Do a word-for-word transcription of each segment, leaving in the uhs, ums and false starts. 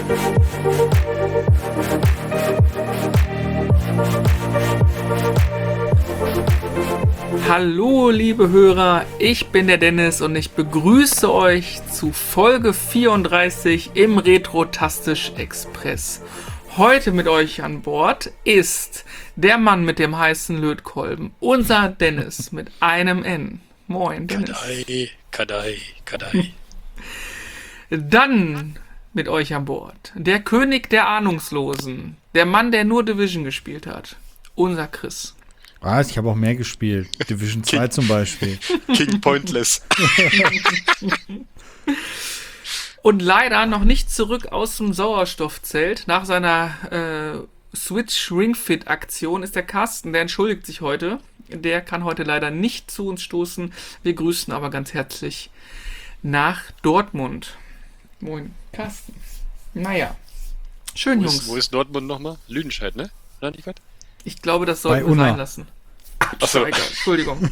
Hallo liebe Hörer, ich bin der Dennis und ich begrüße euch zu Folge vierunddreißig im Retrotastisch Express. Heute mit euch an Bord ist der Mann mit dem heißen Lötkolben, unser Dennis mit einem N. Moin Dennis. Kadai, Kadai, Kadai. Dann mit euch an Bord der König der Ahnungslosen, der Mann, der nur Division gespielt hat, unser Chris. Was? Ich habe auch mehr gespielt. Division zwei zum Beispiel. King Pointless. Und leider noch nicht zurück aus dem Sauerstoffzelt. Nach seiner äh, Switch Ring Fit Aktion ist der Carsten, der entschuldigt sich heute. Der kann heute leider nicht zu uns stoßen. Wir grüßen aber ganz herzlich nach Dortmund. Moin, Carsten. Naja, schön, wo Jungs. Ist, wo ist Dortmund nochmal? Lüdenscheid, ne? Oder nicht was? Ich glaube, das sollten wir sein lassen. Achso. Entschuldigung.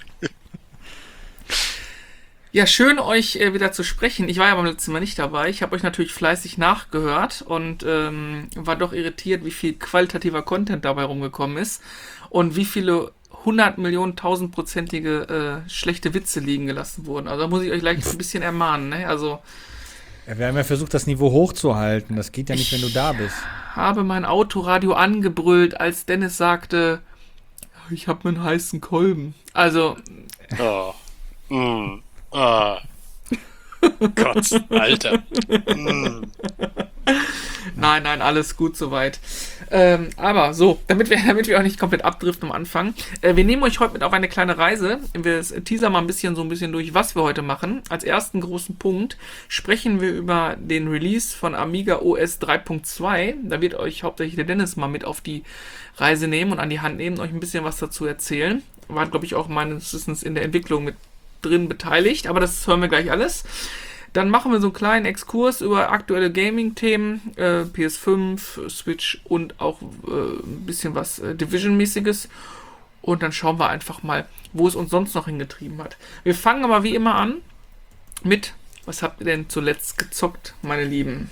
Ja, schön euch äh, wieder zu sprechen. Ich war ja beim letzten Mal nicht dabei. Ich habe euch natürlich fleißig nachgehört und ähm, war doch irritiert, wie viel qualitativer Content dabei rumgekommen ist und wie viele hundert Millionen, tausendprozentige äh, schlechte Witze liegen gelassen wurden. Also da muss ich euch gleich ein bisschen ermahnen. Ne? Also ja, wir haben ja versucht, das Niveau hochzuhalten. Das geht ja nicht, wenn du da bist. Ich habe mein Autoradio angebrüllt, als Dennis sagte, ich habe einen heißen Kolben. Also Oh. Mm. Ah. Gott, Alter. Mm. Nein, nein, alles gut soweit. Ähm, aber so, damit wir, damit wir auch nicht komplett abdriften am Anfang. Äh, wir nehmen euch heute mit auf eine kleine Reise. Wir teasern mal ein bisschen so ein bisschen durch, was wir heute machen. Als ersten großen Punkt sprechen wir über den Release von Amiga O S drei Punkt zwei. Da wird euch hauptsächlich der Dennis mal mit auf die Reise nehmen und an die Hand nehmen, euch ein bisschen was dazu erzählen. War, glaube ich, auch meines Wissens in der Entwicklung mit drin beteiligt, aber das hören wir gleich alles. Dann machen wir so einen kleinen Exkurs über aktuelle Gaming-Themen, äh, P S fünf, Switch und auch äh, ein bisschen was äh, Division-mäßiges. Und dann schauen wir einfach mal, wo es uns sonst noch hingetrieben hat. Wir fangen aber wie immer an mit, was habt ihr denn zuletzt gezockt, meine Lieben?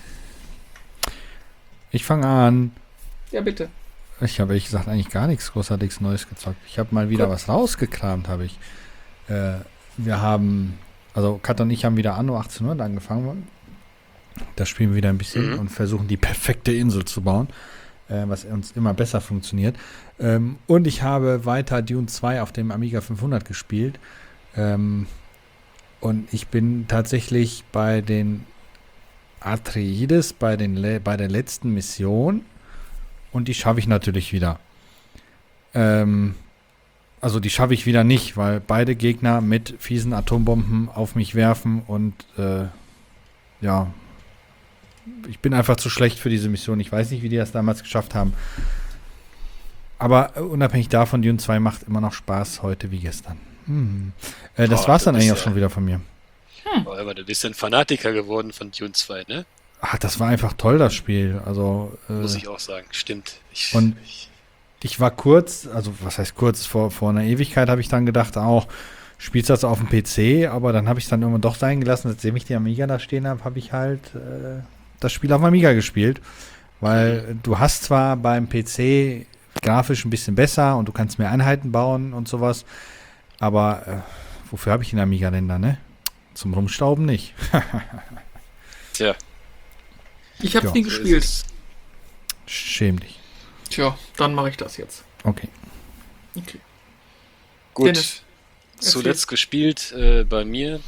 Ich fange an. Ja, bitte. Ich habe, ehrlich gesagt, eigentlich gar nichts großartiges Neues gezockt. Ich habe mal wieder Gut. was rausgekramt, habe ich. Äh, wir haben... Also Kat und ich haben wieder Anno achtzehnhundert angefangen. Da spielen wir wieder ein bisschen Mhm. und versuchen die perfekte Insel zu bauen, äh, was uns immer besser funktioniert. Ähm, und ich habe weiter Dune zwei auf dem Amiga fünfhundert gespielt. Ähm, und ich bin tatsächlich bei den Atreides, bei, den Le- bei der letzten Mission. Und die schaffe ich natürlich wieder. Ähm... Also die schaffe ich wieder nicht, weil beide Gegner mit fiesen Atombomben auf mich werfen und äh, ja, ich bin einfach zu schlecht für diese Mission. Ich weiß nicht, wie die das damals geschafft haben. Aber äh, unabhängig davon, Dune zwei macht immer noch Spaß, heute wie gestern. Hm. Äh, das Oh, war's dann du bist eigentlich auch ja- schon wieder von mir. Oh, aber du bist ja ein Fanatiker geworden von Dune zwei, ne? Ach, das war einfach toll, das Spiel. Also äh, Muss ich auch sagen. Stimmt. Ich, Und- ich, ich war kurz, also was heißt kurz, vor, vor einer Ewigkeit habe ich dann gedacht, auch spielst das auf dem P C, aber dann habe ich es dann irgendwann doch sein gelassen, seitdem ich die Amiga da stehen habe, habe ich halt äh, das Spiel auf dem Amiga gespielt, weil du hast zwar beim P C grafisch ein bisschen besser und du kannst mehr Einheiten bauen und sowas, aber äh, wofür habe ich den Amiga denn da, ne? Zum Rumstauben nicht. tja. Ich hab's Ja. nie so ist gespielt. es. Schäm dich. Tja, dann mache ich das jetzt. Okay. Okay. Gut. Dennis, erzähl. Zuletzt gespielt äh, bei mir.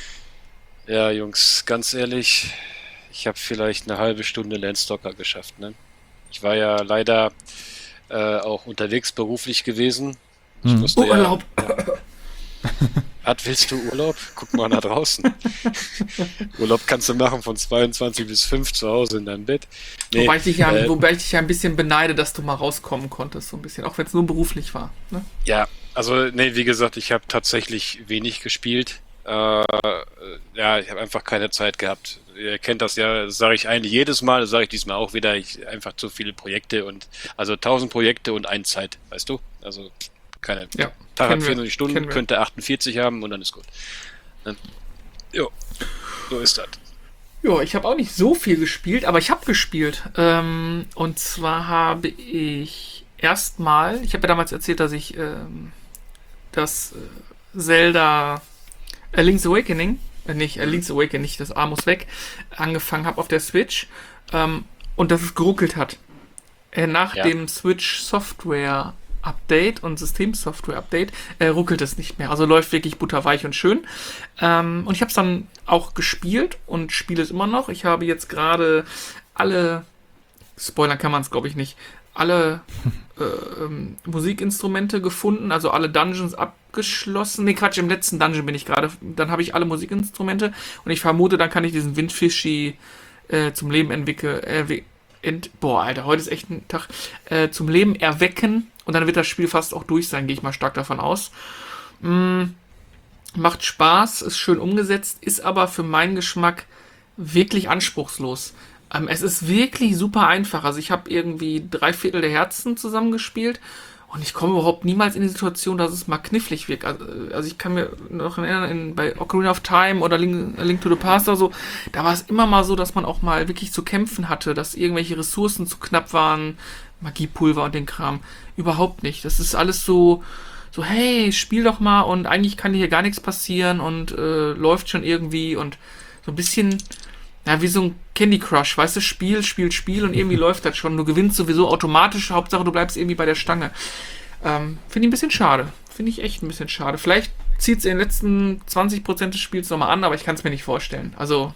Ja, Jungs, ganz ehrlich, ich habe vielleicht eine halbe Stunde Landstalker geschafft. Ne? Ich war ja leider äh, auch unterwegs beruflich gewesen. Ich Hm. musste Urlaub. Ja, Hat, willst du Urlaub? Guck mal nach draußen. Urlaub kannst du machen von zweiundzwanzig bis fünf zu Hause in deinem Bett. Nee, wobei, ich dich ja, äh, wobei ich dich ja ein bisschen beneide, dass du mal rauskommen konntest, so ein bisschen, auch wenn es nur beruflich war. Ne? Ja, also nee, wie gesagt, ich habe tatsächlich wenig gespielt. Äh, ja, ich habe einfach keine Zeit gehabt. Ihr kennt das ja, das sage ich eigentlich jedes Mal, das sage ich diesmal auch wieder. Ich einfach zu viele Projekte und also tausend Projekte und eine Zeit, weißt du? Also keine. Ja, Tag hat kennen wir, vierundneunzig Stunden, kennen wir. könnte achtundvierzig haben und dann ist gut. Ne? Jo, so ist das. Ja, ich habe auch nicht so viel gespielt, aber ich habe gespielt. Ähm, und zwar habe ich erstmal, ich habe ja damals erzählt, dass ich ähm, das äh, Zelda äh, Link's Awakening, äh, nicht äh, Link's Awakening, nicht das A muss weg, angefangen habe auf der Switch ähm, und dass es geruckelt hat. Äh, nach Ja. dem Switch Software Update und Systemsoftware Update äh, ruckelt es nicht mehr. Also läuft wirklich butterweich und schön. Ähm, und ich habe es dann auch gespielt und spiele es immer noch. Ich habe jetzt gerade alle, spoilern kann man es glaube ich nicht, alle äh, ähm, Musikinstrumente gefunden, also alle Dungeons abgeschlossen. Ne, Quatsch, im letzten Dungeon bin ich gerade. Dann habe ich alle Musikinstrumente und ich vermute, dann kann ich diesen Windfischi äh, zum Leben entwickeln. Äh, ent, boah, Alter, heute ist echt ein Tag. Äh, zum Leben erwecken und dann wird das Spiel fast auch durch sein, gehe ich mal stark davon aus. Mm, macht Spaß, ist schön umgesetzt, ist aber für meinen Geschmack wirklich anspruchslos. Ähm, es ist wirklich super einfach. Also ich habe irgendwie drei Viertel der Herzen zusammengespielt und ich komme überhaupt niemals in die Situation, dass es mal knifflig wird. Also, also ich kann mir noch erinnern, in, bei Ocarina of Time oder Link, Link to the Past oder so, da war es immer mal so, dass man auch mal wirklich zu kämpfen hatte, dass irgendwelche Ressourcen zu knapp waren, Magiepulver und den Kram. Überhaupt nicht. Das ist alles so, so hey, spiel doch mal und eigentlich kann hier gar nichts passieren und äh, läuft schon irgendwie und so ein bisschen, ja, wie so ein Candy Crush, weißt du, Spiel, Spiel, Spiel und irgendwie läuft das schon. Du gewinnst sowieso automatisch, Hauptsache du bleibst irgendwie bei der Stange. Ähm, finde ich ein bisschen schade. Finde ich echt ein bisschen schade. Vielleicht zieht es in den letzten zwanzig Prozent des Spiels nochmal an, aber ich kann es mir nicht vorstellen. Also,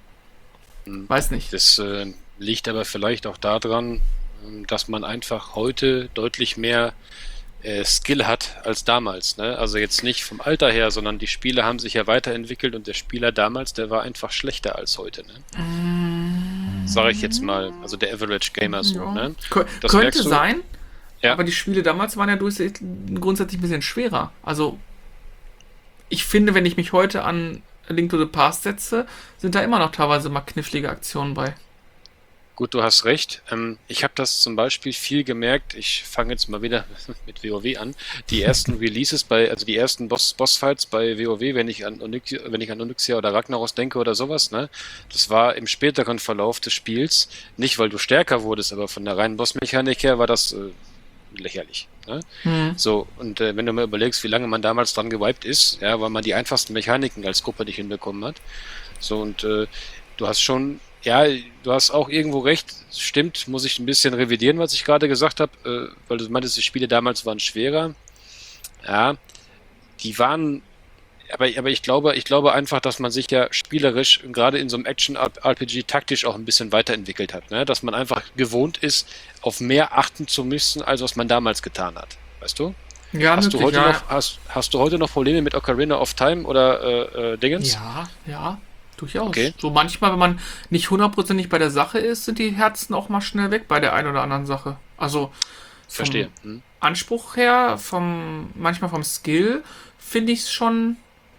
weiß nicht. Das äh, liegt aber vielleicht auch daran, dass man einfach heute deutlich mehr äh, Skill hat als damals. Ne? Also jetzt nicht vom Alter her, sondern die Spiele haben sich ja weiterentwickelt und der Spieler damals, der war einfach schlechter als heute. Ne? Mm. Sage ich jetzt mal, also der Average Gamer so. Ja. Ne? Kö- Das könnte merkst du? sein, Ja. aber die Spiele damals waren ja durchs- grundsätzlich ein bisschen schwerer. Also, ich finde, wenn ich mich heute an A Link to the Past setze, sind da immer noch teilweise mal knifflige Aktionen bei. Gut, du hast recht. Ähm, ich habe das zum Beispiel viel gemerkt. Ich fange jetzt mal wieder mit WoW an. Die ersten Releases bei, also die ersten Boss, Bossfights bei WoW, wenn ich an Onyxia, wenn ich an Onyxia oder Ragnaros denke oder sowas, ne, das war im späteren Verlauf des Spiels, nicht weil du stärker wurdest, aber von der reinen Bossmechanik her war das äh, lächerlich. Ne? Hm. So, und äh, wenn du mal überlegst, wie lange man damals dran gewiped ist, ja, weil man die einfachsten Mechaniken als Gruppe nicht hinbekommen hat. So, und äh, du hast schon, ja, du hast auch irgendwo recht, stimmt, muss ich ein bisschen revidieren, was ich gerade gesagt habe, äh, weil du meintest, die Spiele damals waren schwerer. Ja, die waren, aber, aber ich glaube, ich glaube einfach, dass man sich ja spielerisch, gerade in so einem Action-R P G taktisch auch ein bisschen weiterentwickelt hat, ne? Dass man einfach gewohnt ist, auf mehr achten zu müssen, als was man damals getan hat. Weißt du? Ja, Hast du, möglich, heute ja. noch, hast, hast du heute noch Probleme mit Ocarina of Time oder äh, äh, Dingens? Ja, ja, durchaus. Okay. So manchmal, wenn man nicht hundertprozentig bei der Sache ist, sind die Herzen auch mal schnell weg bei der einen oder anderen Sache. Also vom Verstehe. Hm. Anspruch her, vom manchmal vom Skill, finde ich es schon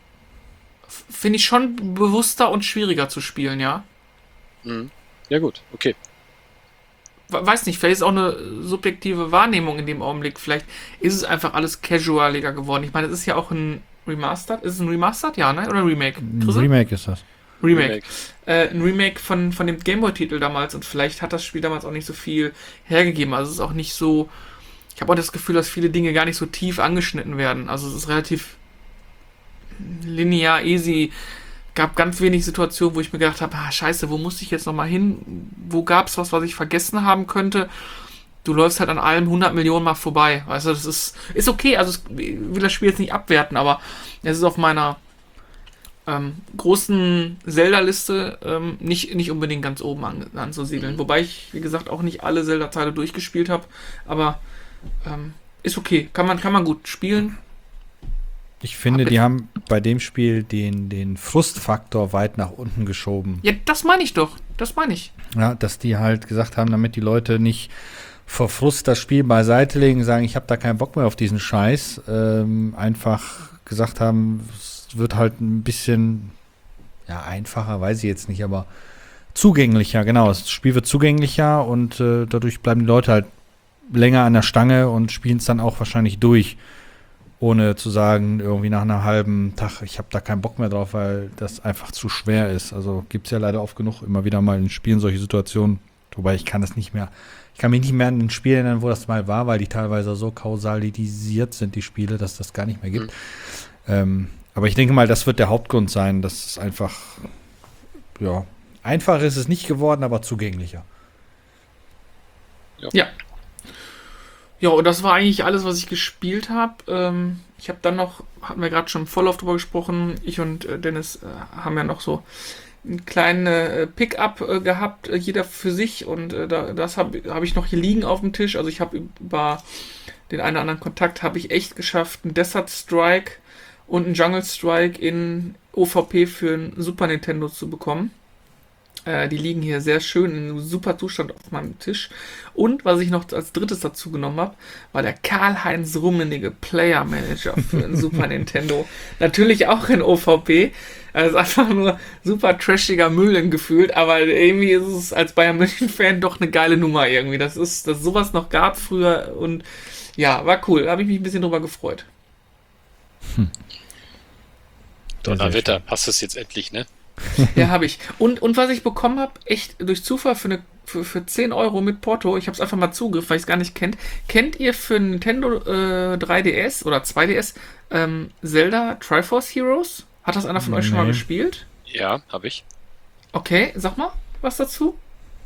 finde ich schon bewusster und schwieriger zu spielen, ja. Hm. Ja gut, okay. We- Weiß nicht, vielleicht ist auch eine subjektive Wahrnehmung in dem Augenblick. Vielleicht ist es einfach alles casualiger geworden. Ich meine, es ist ja auch ein Remastered. Ist es ein Remastered? Ja, ne? Oder ein Remake? Ein Chrisse? Remake ist das. Remake. Remake. Äh, ein Remake von, von dem Gameboy-Titel damals und vielleicht hat das Spiel damals auch nicht so viel hergegeben. Also es ist auch nicht so. Ich habe auch das Gefühl, dass viele Dinge gar nicht so tief angeschnitten werden. Also es ist relativ linear, easy. Gab ganz wenig Situationen, wo ich mir gedacht habe, ah, scheiße, wo muss ich jetzt nochmal hin? Wo gab's was, was ich vergessen haben könnte? Du läufst halt an allem hundert Millionen Mal vorbei. Weißt du, das ist, ist okay. Also ich will das Spiel jetzt nicht abwerten, aber es ist auf meiner ähm, großen Zelda-Liste ähm, nicht, nicht unbedingt ganz oben an, anzusiedeln. Mhm. Wobei ich, wie gesagt, auch nicht alle Zelda-Teile durchgespielt habe. Aber ähm, ist okay. Kann man, kann man gut spielen. Ich finde, die haben bei dem Spiel den, den Frustfaktor weit nach unten geschoben. Ja, das meine ich doch. Das meine ich. Ja, dass die halt gesagt haben, damit die Leute nicht vor Frust das Spiel beiseite legen, sagen, ich habe da keinen Bock mehr auf diesen Scheiß, ähm, einfach gesagt haben, es wird halt ein bisschen, ja, einfacher, weiß ich jetzt nicht, aber zugänglicher, genau. Das Spiel wird zugänglicher und äh, dadurch bleiben die Leute halt länger an der Stange und spielen es dann auch wahrscheinlich durch. ohne zu sagen, irgendwie nach einem halben Tag, ich habe da keinen Bock mehr drauf, weil das einfach zu schwer ist. Also gibt es ja leider oft genug immer wieder mal in Spielen solche Situationen, wobei ich kann das nicht mehr, ich kann mich nicht mehr an ein Spiel erinnern, wo das mal war, weil die teilweise so kausalisiert sind, die Spiele, dass das gar nicht mehr gibt. Mhm. Ähm, aber ich denke mal, das wird der Hauptgrund sein, dass es einfach, ja, einfacher ist es nicht geworden, aber zugänglicher. Ja. Ja. Ja, und das war eigentlich alles, was ich gespielt habe. Ähm, ich habe dann noch, hatten wir gerade schon im Vorlauf drüber gesprochen, ich und äh, Dennis äh, haben ja noch so einen kleinen äh, Pick-up äh, gehabt, äh, jeder für sich. Und äh, da, das habe hab ich noch hier liegen auf dem Tisch. Also ich habe über den einen oder anderen Kontakt habe ich echt geschafft, einen Desert Strike und einen Jungle Strike in O V P für ein Super Nintendo zu bekommen. Äh, die liegen hier sehr schön in einem super Zustand auf meinem Tisch. Und was ich noch als drittes dazu genommen habe, war der Karl-Heinz Rummenigge Player Manager für den Super Nintendo. Natürlich auch in O V P. Das ist einfach nur super trashiger Müll gefühlt, aber irgendwie ist es als Bayern München-Fan doch eine geile Nummer irgendwie. Das ist, dass sowas noch gab früher und ja, war cool. Da habe ich mich ein bisschen drüber gefreut. Hm. Donnerwetter, hast du es jetzt endlich, ne? Ja, habe ich. Und, und was ich bekommen habe, echt durch Zufall für, eine, für, für zehn Euro mit Porto, ich habe es einfach mal zugriffen, weil ich es gar nicht kennt. Kennt ihr für Nintendo äh, drei D S oder zwei D S ähm, Zelda Triforce Heroes? Hat das einer von nee. euch schon mal gespielt? Ja, habe ich. Okay, sag mal was dazu.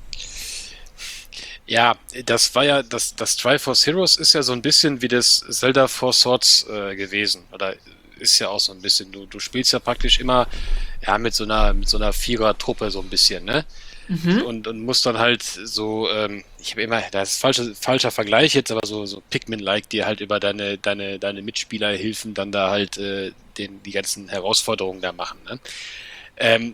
Ja, das war ja, das, das Triforce Heroes ist ja so ein bisschen wie das Zelda Four Swords äh, gewesen. Oder ist ja auch so ein bisschen, du, du spielst ja praktisch immer ja mit so einer mit so einer Vierer-Truppe so ein bisschen, ne? Mhm. Und, und musst dann halt so, ähm, ich habe immer, das ist falscher, falscher Vergleich jetzt, aber so, so Pikmin-like, die halt über deine, deine, deine Mitspielerhilfen dann da halt äh, den, die ganzen Herausforderungen da machen, ne? Ähm,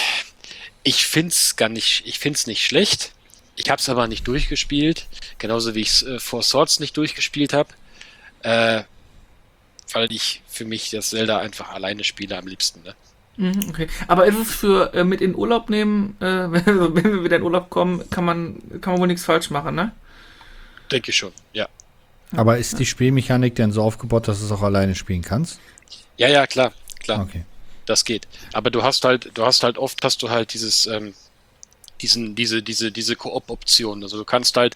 ich find's gar nicht, ich find's nicht schlecht. Ich habe es aber nicht durchgespielt, genauso wie ich äh, Four Swords nicht durchgespielt habe. Äh, weil ich für mich das Zelda einfach alleine spiele am liebsten, ne? Okay, aber ist es für äh, mit in Urlaub nehmen, äh, wenn, wenn wir wieder in Urlaub kommen, kann man, kann man wohl nichts falsch machen, ne? Denke ich schon, ja. Aber ist die Spielmechanik denn so aufgebaut, dass du es auch alleine spielen kannst? Ja, ja, klar, klar. Okay. Das geht. Aber du hast halt, du hast halt oft hast du halt dieses, ähm, diesen, diese, diese, diese Koop-Option. Also du kannst halt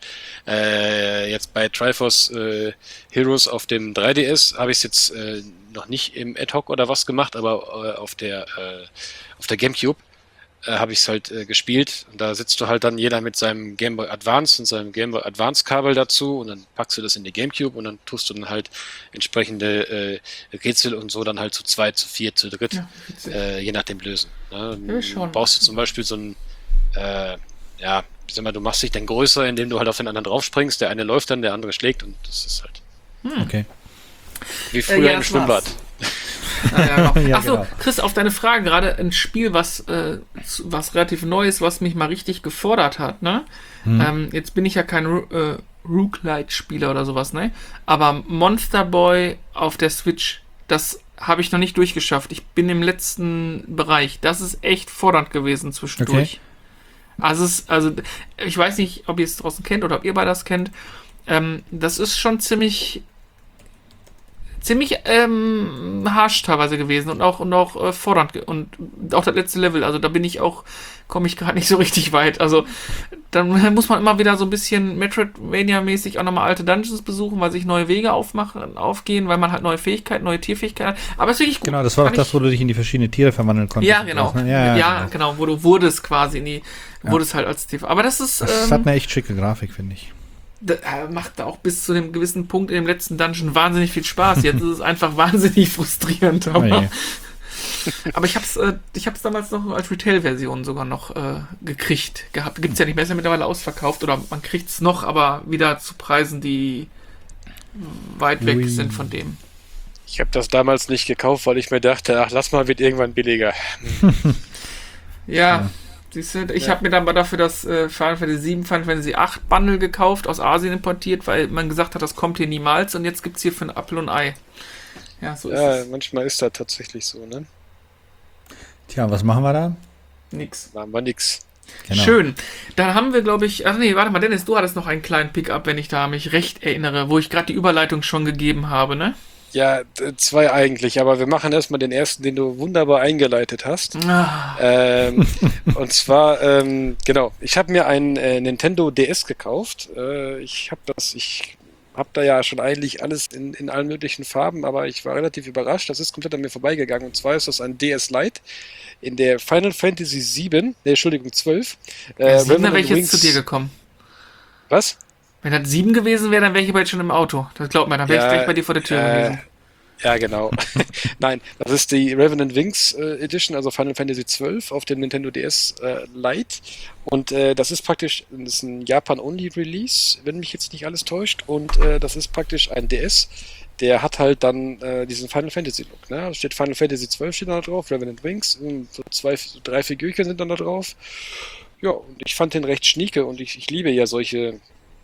äh, jetzt bei Triforce äh, Heroes auf dem drei D S habe ich es jetzt äh, noch nicht im Ad-Hoc oder was gemacht, aber äh, auf der äh, auf der GameCube äh, habe ich es halt äh, gespielt und da sitzt du halt dann jeder mit seinem Game Boy Advance und seinem Game Boy Advance Kabel dazu und dann packst du das in die GameCube und dann tust du dann halt entsprechende äh, Rätsel und so dann halt zu zweit, zu vier, zu dritt, ja, äh, je nachdem lösen. Ne? Ja, baust du zum Beispiel so ein Äh, ja, ich sag mal, du machst dich dann größer, indem du halt auf den anderen draufspringst. Der eine läuft dann, der andere schlägt und das ist halt hm. okay. Wie früher äh, ja, im Schwimmbad. Ah, ja, genau. Achso, genau. Chris, auf deine Frage gerade ein Spiel, was, äh, was relativ neu ist, was mich mal richtig gefordert hat, ne? Hm. Ähm, jetzt bin ich ja kein äh, Roguelite-Spieler oder sowas, ne? Aber Monster Boy auf der Switch, das habe ich noch nicht durchgeschafft. Ich bin im letzten Bereich. Das ist echt fordernd gewesen zwischendurch. Okay. Also, es, also, ich weiß nicht, ob ihr es draußen kennt oder ob ihr beide das kennt. Ähm, das ist schon ziemlich ziemlich ähm, harsch teilweise gewesen und auch, und auch äh, fordernd und auch das letzte Level, also da bin ich auch, komme ich gerade nicht so richtig weit. Also dann muss man immer wieder so ein bisschen Metroidvania-mäßig auch nochmal alte Dungeons besuchen, weil sich neue Wege aufmachen, aufgehen, weil man halt neue Fähigkeiten, neue Tierfähigkeiten hat. Aber es ist wirklich gut. Genau, das war auch das, wo du dich in die verschiedenen Tiere verwandeln konntest. Ja, genau. Ja, ja, ja genau. genau, wo du wurdest quasi in die, ja. wurdest halt als Tier. Aber das ist... Das ähm, hat eine echt schicke Grafik, finde ich. Das macht auch bis zu einem gewissen Punkt in dem letzten Dungeon wahnsinnig viel Spaß. Jetzt ist es einfach wahnsinnig frustrierend. Aber, oh aber ich hab's, äh, ich hab's damals noch als Retail-Version sogar noch äh, gekriegt gehabt. Gibt's ja nicht mehr, ist ja mittlerweile ausverkauft oder man kriegt's noch, aber wieder zu Preisen, die weit weg Ui. sind von dem. Ich habe das damals nicht gekauft, weil ich mir dachte, ach, lass mal, wird irgendwann billiger. ja. ja. Ich ja. habe mir dann mal dafür das äh, Final Fantasy sieben, Final Fantasy acht Bundle gekauft, aus Asien importiert, weil man gesagt hat, das kommt hier niemals und jetzt gibt es hier für ein Apfel und Ei. Ja, so ist ja, es. Manchmal ist das tatsächlich so, ne? Tja, was machen wir da? Nix. Machen wir nix. Genau. Schön. Dann haben wir, glaube ich, ach nee, warte mal, Dennis, du hattest noch einen kleinen Pickup, wenn ich da mich recht erinnere, wo ich gerade die Überleitung schon gegeben habe, ne? Ja, d- zwei eigentlich, aber wir machen erstmal den ersten, den du wunderbar eingeleitet hast. Ah, Ähm, und zwar, ähm, genau, ich habe mir einen äh, Nintendo D S gekauft. Äh, ich habe das, ich habe da ja schon eigentlich alles in, in allen möglichen Farben, aber ich war relativ überrascht. Das ist komplett an mir vorbeigegangen. Und zwar ist das ein D S Lite in der Final Fantasy sieben, nee, Entschuldigung, zwölf. Äh, ja, sieben, dann wäre Revenant ich jetzt Wings. zu dir gekommen. Was? Wenn das sieben gewesen wäre, dann wäre ich aber jetzt schon im Auto. Das glaubt mir, dann wäre ich Ja, gleich bei dir vor der Tür äh, gewesen. Ja, genau. Nein, das ist die Revenant Wings äh, Edition, also Final Fantasy zwölf auf dem Nintendo D S äh, Lite. Und äh, das ist praktisch, das ist ein Japan-Only-Release, wenn mich jetzt nicht alles täuscht. Und äh, das ist praktisch ein D S, der hat halt dann äh, diesen Final Fantasy Look. Ne? Da steht Final Fantasy zwölf steht da drauf, Revenant Wings, so zwei, so drei Figürchen sind dann da drauf. Ja, und ich fand den recht schnieke und ich, ich liebe ja solche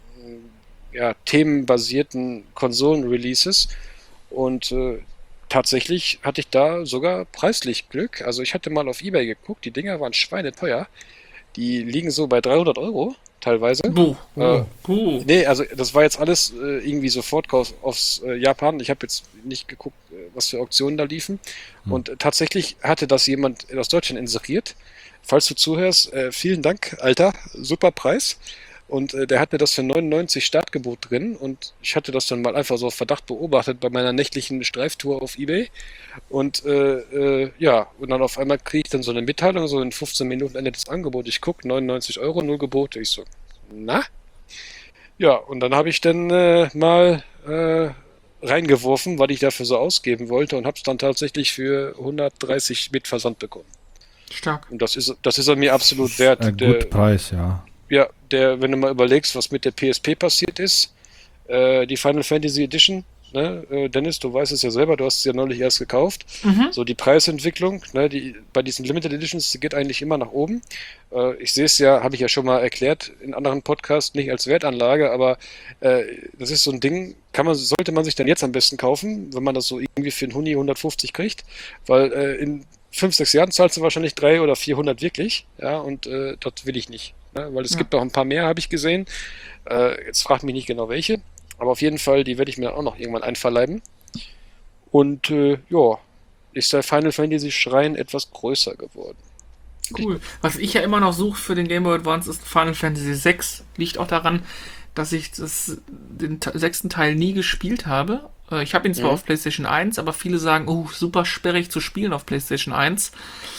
ja, themenbasierten Konsolen-Releases. Und äh, tatsächlich hatte ich da sogar preislich Glück. Also ich hatte mal auf eBay geguckt, die Dinger waren schweineteuer. Die liegen so bei dreihundert Euro teilweise. Buh, Äh, buh. Nee, also das war jetzt alles äh, irgendwie Sofortkauf aufs äh, Japan. Ich habe jetzt nicht geguckt, äh, was für Auktionen da liefen. Hm. Und äh, tatsächlich hatte das jemand aus Deutschland inseriert. Falls du zuhörst, äh, vielen Dank, Alter. Super Preis. Und äh, der hat mir das für neunundneunzig Startgebot drin und ich hatte das dann mal einfach so auf Verdacht beobachtet bei meiner nächtlichen Streiftour auf eBay. Und äh, äh, ja, und dann auf einmal kriege ich dann so eine Mitteilung, so in fünfzehn Minuten endet das Angebot. Ich gucke, neunundneunzig Euro, null Gebote. Ich so, na? Ja, und dann habe ich dann äh, mal äh, reingeworfen, was ich dafür so ausgeben wollte und habe es dann tatsächlich für hundertdreißig mit Versand bekommen. Stark. Und das ist, das ist er mir absolut wert. Ein Der, guter Preis, ja. ja, der, wenn du mal überlegst, was mit der P S P passiert ist, äh, die Final Fantasy Edition, ne, äh, Dennis, du weißt es ja selber, du hast es ja neulich erst gekauft. Mhm. So die Preisentwicklung, ne, die bei diesen Limited Editions, die geht eigentlich immer nach oben. Äh, ich sehe es ja, habe ich ja schon mal erklärt in anderen Podcasts, nicht als Wertanlage, aber äh, das ist so ein Ding, kann man, sollte man sich dann jetzt am besten kaufen, wenn man das so irgendwie für einen Huni hundertfünfzig kriegt, weil äh, in fünf, sechs Jahren zahlst du wahrscheinlich dreihundert oder vierhundert wirklich, ja, und äh, das will ich nicht. Ne? Weil es Ja. gibt noch ein paar mehr, habe ich gesehen. Äh, jetzt fragt mich nicht genau welche, aber auf jeden Fall, die werde ich mir auch noch irgendwann einverleiben. Und äh, ja, ist der Final Fantasy Schrein etwas größer geworden. Cool. Was ich ja immer noch suche für den Game Boy Advance ist Final Fantasy sechs. Liegt auch daran, dass ich das, den te- sechsten Teil nie gespielt habe. Äh, Ich habe ihn zwar Mhm. auf PlayStation eins, aber viele sagen, oh, super sperrig zu spielen auf PlayStation eins.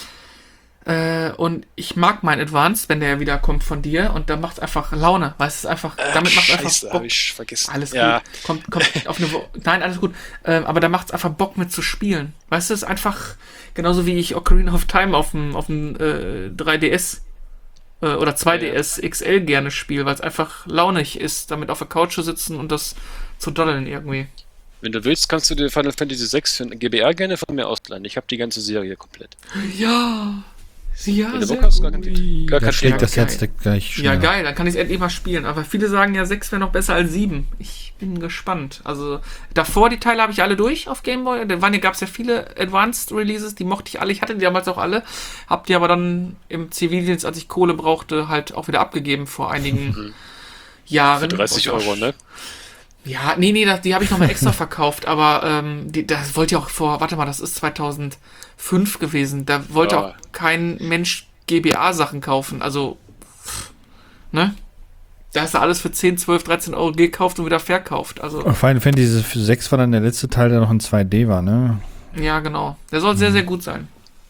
Äh, und ich mag mein Advanced, wenn der ja wieder kommt von dir, und da macht es einfach Laune, weil es ist einfach, damit macht es einfach Scheiße, Bock. habe ich vergessen. Alles ja. gut. Kommt, kommt auf eine Wo Nein, alles gut. Ähm, aber da macht es einfach Bock mit zu spielen. Weißt du, es ist einfach genauso wie ich Ocarina of Time auf dem, auf dem äh, drei D S äh, oder zwei D S X L gerne spiele, weil es einfach launig ist, damit auf der Couch zu sitzen und das zu daddeln irgendwie. Wenn du willst, kannst du dir Final Fantasy sechs für ein G B R gerne von mir ausleihen. Ich habe die ganze Serie komplett. Ja. Ja, Wenn du sehr Bock hast, gar kein, gut. gar Da kein schlägt Thema. das geil. jetzt gleich Ja, schneller. geil, dann kann ich es endlich mal spielen. Aber viele sagen ja, sechs wäre noch besser als sieben. Ich bin gespannt. Also, davor die Teile habe ich alle durch auf Game Boy. Da gab es ja viele Advanced Releases, die mochte ich alle. Ich hatte die damals auch alle. Hab die aber dann im Zivildienst, als ich Kohle brauchte, halt auch wieder abgegeben vor einigen Jahren. Für dreißig Euro, ne? Ja, nee, nee, das, die habe ich nochmal extra verkauft, aber ähm, die, das wollte ja auch vor, warte mal, das ist zweitausendfünf gewesen. Da wollte Ja. auch kein Mensch G B A-Sachen kaufen. Also, pff, ne? Da hast du alles für zehn, zwölf, dreizehn Euro gekauft und wieder verkauft. Also, Und Final Fantasy sechs war dann der letzte Teil, der noch in zwei D war, ne? ja, genau. Der soll sehr, sehr gut sein.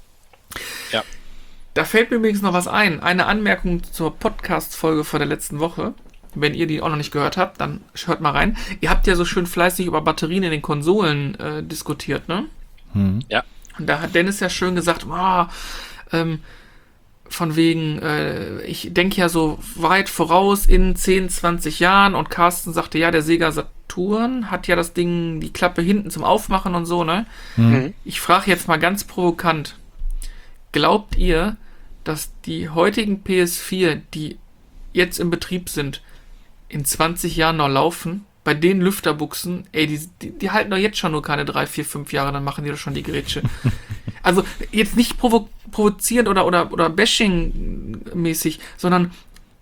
Ja. Da fällt mir übrigens noch was ein. Eine Anmerkung zur Podcast-Folge vor der letzten Woche. Wenn ihr die auch noch nicht gehört habt, dann hört mal rein. Ihr habt ja so schön fleißig über Batterien in den Konsolen äh, diskutiert, ne? Hm. Ja. Und da hat Dennis ja schön gesagt, oh, ähm, von wegen, äh, ich denke ja so weit voraus in zehn, zwanzig Jahren, und Carsten sagte, ja, der Sega Saturn hat ja das Ding, die Klappe hinten zum Aufmachen und so, ne? Mhm. Ich frage jetzt mal ganz provokant, glaubt ihr, dass die heutigen P S vier, die jetzt im Betrieb sind, in zwanzig Jahren noch laufen? Bei den Lüfterbuchsen, ey, die, die, die halten doch jetzt schon nur keine drei, vier, fünf Jahre, dann machen die doch schon die Grätsche. Also jetzt nicht provo provozierend oder, oder, oder Bashing-mäßig, sondern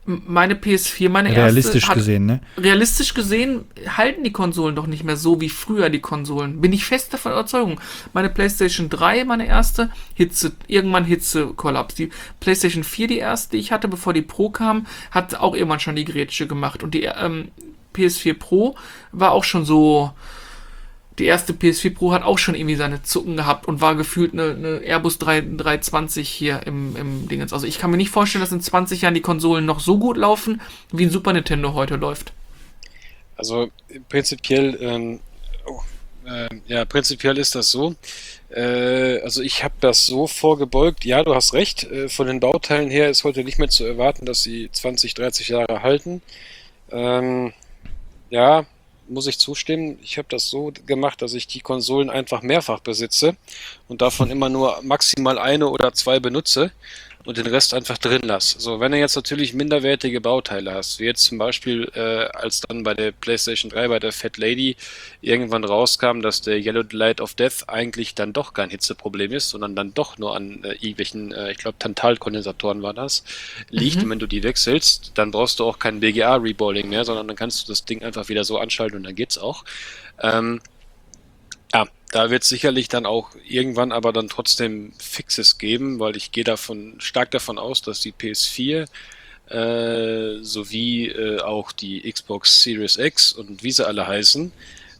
Meine P S vier, meine Realistisch erste, hat, gesehen, ne? realistisch gesehen halten die Konsolen doch nicht mehr so wie früher die Konsolen. Bin ich fest davon Überzeugung. Meine PlayStation drei, meine erste, Hitze, irgendwann Hitzekollaps. Die PlayStation vier, die erste, die ich hatte, bevor die Pro kam, hat auch irgendwann schon die Grätsche gemacht. Und die ähm, P S vier Pro war auch schon so. Die erste P S vier Pro hat auch schon irgendwie seine Zucken gehabt und war gefühlt eine, eine Airbus dreihundertzwanzig hier im, im Dingens. Also ich kann mir nicht vorstellen, dass in zwanzig Jahren die Konsolen noch so gut laufen, wie ein Super Nintendo heute läuft. Also prinzipiell, ähm, oh, äh, ja, prinzipiell ist das so. Äh, also ich habe das so vorgebeugt. Ja, du hast recht. Äh, von den Bauteilen her ist heute nicht mehr zu erwarten, dass sie zwanzig, dreißig Jahre halten. Ähm, ja. Muss ich zustimmen. Ich habe das so gemacht, dass ich die Konsolen einfach mehrfach besitze und davon immer nur maximal eine oder zwei benutze und den Rest einfach drin lasse. So, wenn du jetzt natürlich minderwertige Bauteile hast, wie jetzt zum Beispiel, äh, als dann bei der PlayStation drei, bei der Fat Lady irgendwann rauskam, dass der Yellow Light of Death eigentlich dann doch kein Hitzeproblem ist, sondern dann doch nur an äh, irgendwelchen, äh, ich glaube Tantalkondensatoren war das, liegt. Mhm. Und wenn du die wechselst, dann brauchst du auch kein B G A-Reballing mehr, sondern dann kannst du das Ding einfach wieder so anschalten und dann geht's auch. Ähm, ja, da wird es sicherlich dann auch irgendwann aber dann trotzdem Fixes geben, weil ich gehe davon stark davon aus, dass die P S vier äh, sowie äh, auch die Xbox Series X und wie sie alle heißen,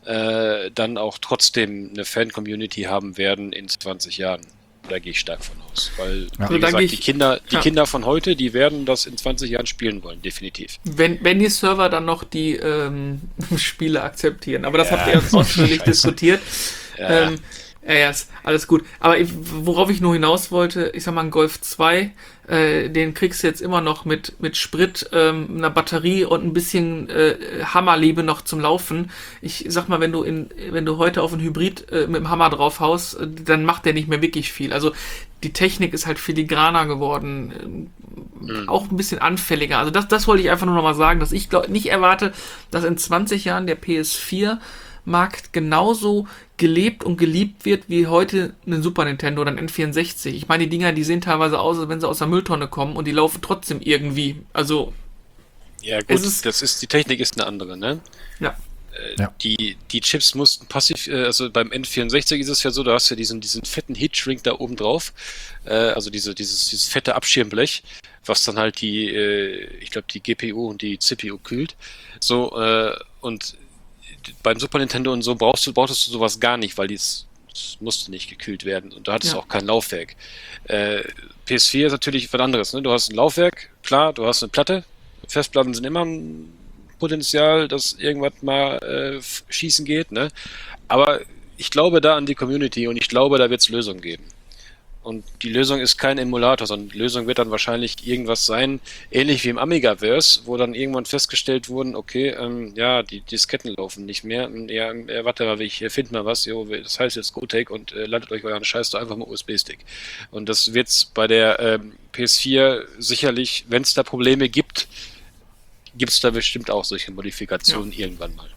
äh, dann auch trotzdem eine Fan-Community haben werden in zwanzig Jahren. Da gehe ich stark von aus. Weil, Ja. wie Also da gesagt, gehe die ich- Kinder, die ja. Kinder von heute, die werden das in zwanzig Jahren spielen wollen, definitiv. Wenn, wenn die Server dann noch die ähm, Spiele akzeptieren. Aber das Ja, habt ihr jetzt ausführlich scheiße. diskutiert. Ja. Ähm, ja, ja, ist alles gut. Aber ich, worauf ich nur hinaus wollte, ich sag mal, ein Golf zwei, äh, den kriegst du jetzt immer noch mit, mit Sprit, ähm, einer Batterie und ein bisschen äh, Hammerliebe noch zum Laufen. Ich sag mal, wenn du in, wenn du heute auf einen Hybrid äh, mit dem Hammer drauf haust, äh, dann macht der nicht mehr wirklich viel. Also die Technik ist halt filigraner geworden, ähm, Mhm. auch ein bisschen anfälliger. Also das, das wollte ich einfach nur noch mal sagen, dass ich glaub, nicht erwarte, dass in zwanzig Jahren der P S vier Markt genauso gelebt und geliebt wird wie heute ein Super Nintendo oder ein N vierundsechzig. Ich meine, die Dinger, die sehen teilweise aus, als wenn sie aus der Mülltonne kommen und die laufen trotzdem irgendwie. Also, Ja gut, Es ist- das ist, die Technik ist eine andere, ne? ja. Äh, Ja. Die, die Chips mussten passiv, äh, also beim N vierundsechzig ist es ja so, da hast du ja diesen, diesen fetten Heatshrink da oben drauf, äh, also diese, dieses, dieses fette Abschirmblech, was dann halt die, äh, ich glaube, die G P U und die C P U kühlt. So, äh, und beim Super Nintendo und so brauchst du, brauchtest du sowas gar nicht, weil dies das musste nicht gekühlt werden und du hattest Ja. auch kein Laufwerk. Äh, P S vier ist natürlich was anderes, ne? Du hast ein Laufwerk, klar, du hast eine Platte, Festplatten sind immer ein Potenzial, dass irgendwas mal äh, f- schießen geht, ne? Aber ich glaube da an die Community und ich glaube, da wird es Lösungen geben. Und die Lösung ist kein Emulator, sondern die Lösung wird dann wahrscheinlich irgendwas sein, ähnlich wie im Amigaverse, wo dann irgendwann festgestellt wurden, okay, ähm, ja, die Disketten laufen nicht mehr. Ähm, Ja, äh, warte mal, ich finde mal was, jo, das heißt jetzt GoTake und äh, ladet euch euren Scheiß doch einfach mal U S B-Stick. Und das wird es bei der ähm, P S vier sicherlich, wenn es da Probleme gibt, gibt es da bestimmt auch solche Modifikationen irgendwann mal.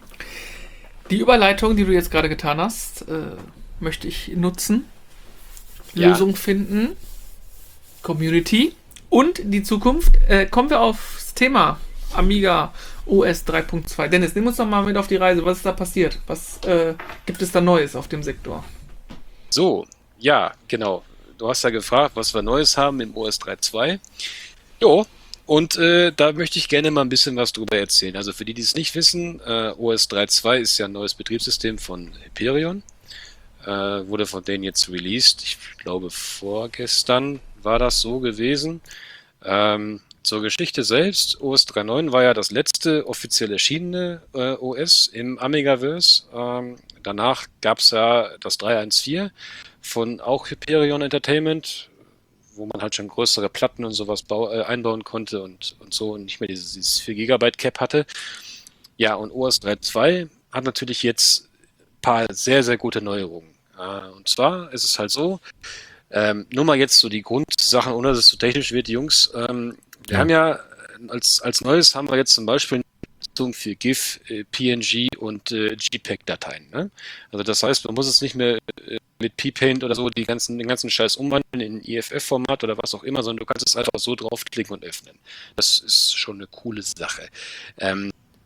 Die Überleitung, die du jetzt gerade getan hast, äh, möchte ich nutzen. Ja. Lösung finden. Community. Und die Zukunft. Äh, kommen wir aufs Thema Amiga O S drei Punkt zwei. Dennis, nimm uns doch mal mit auf die Reise. Was ist da passiert? Was äh, gibt es da Neues auf dem Sektor? So, ja, genau. Du hast ja gefragt, was wir Neues haben im O S drei Punkt zwei. Jo, und äh, da möchte ich gerne mal ein bisschen was drüber erzählen. Also für die, die es nicht wissen, äh, O S drei Punkt zwei ist ja ein neues Betriebssystem von Hyperion. Äh, wurde von denen jetzt released. Ich glaube, vorgestern war das so gewesen. Ähm, zur Geschichte selbst, O S drei Punkt neun war ja das letzte offiziell erschienene äh, O S im Amigaverse. Ähm, danach gab es ja das drei Punkt eins vier von auch Hyperion Entertainment, wo man halt schon größere Platten und sowas bau, äh, einbauen konnte und, und so und nicht mehr dieses, dieses vier Gigabyte Cap hatte. Ja, und O S drei Punkt zwei hat natürlich jetzt ein paar sehr, sehr gute Neuerungen. Äh, und zwar ist es halt so, ähm, nur mal jetzt so die Grundsachen, ohne dass es so technisch wird, Jungs. Ähm, wir Ja. haben ja als, als Neues haben wir jetzt zum Beispiel für GIF, äh, P N G und äh, JPEG-Dateien. Ne? Also das heißt, man muss es nicht mehr äh, mit P-Paint oder so die ganzen, den ganzen Scheiß umwandeln in I F F-Format oder was auch immer, sondern du kannst es einfach so draufklicken und öffnen. Das ist schon eine coole Sache. Ähm,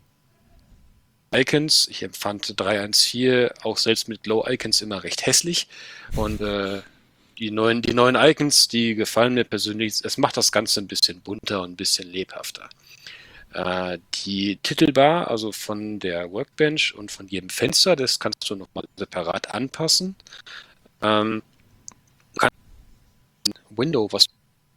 Icons, ich empfand drei Punkt eins Punkt vier auch selbst mit Glow-Icons immer recht hässlich und äh, die neuen, die neuen Icons, die gefallen mir persönlich, es macht das Ganze ein bisschen bunter und ein bisschen lebhafter. Äh, die Titelbar, also von der Workbench und von jedem Fenster, das kannst du nochmal separat anpassen. Ähm, Window, was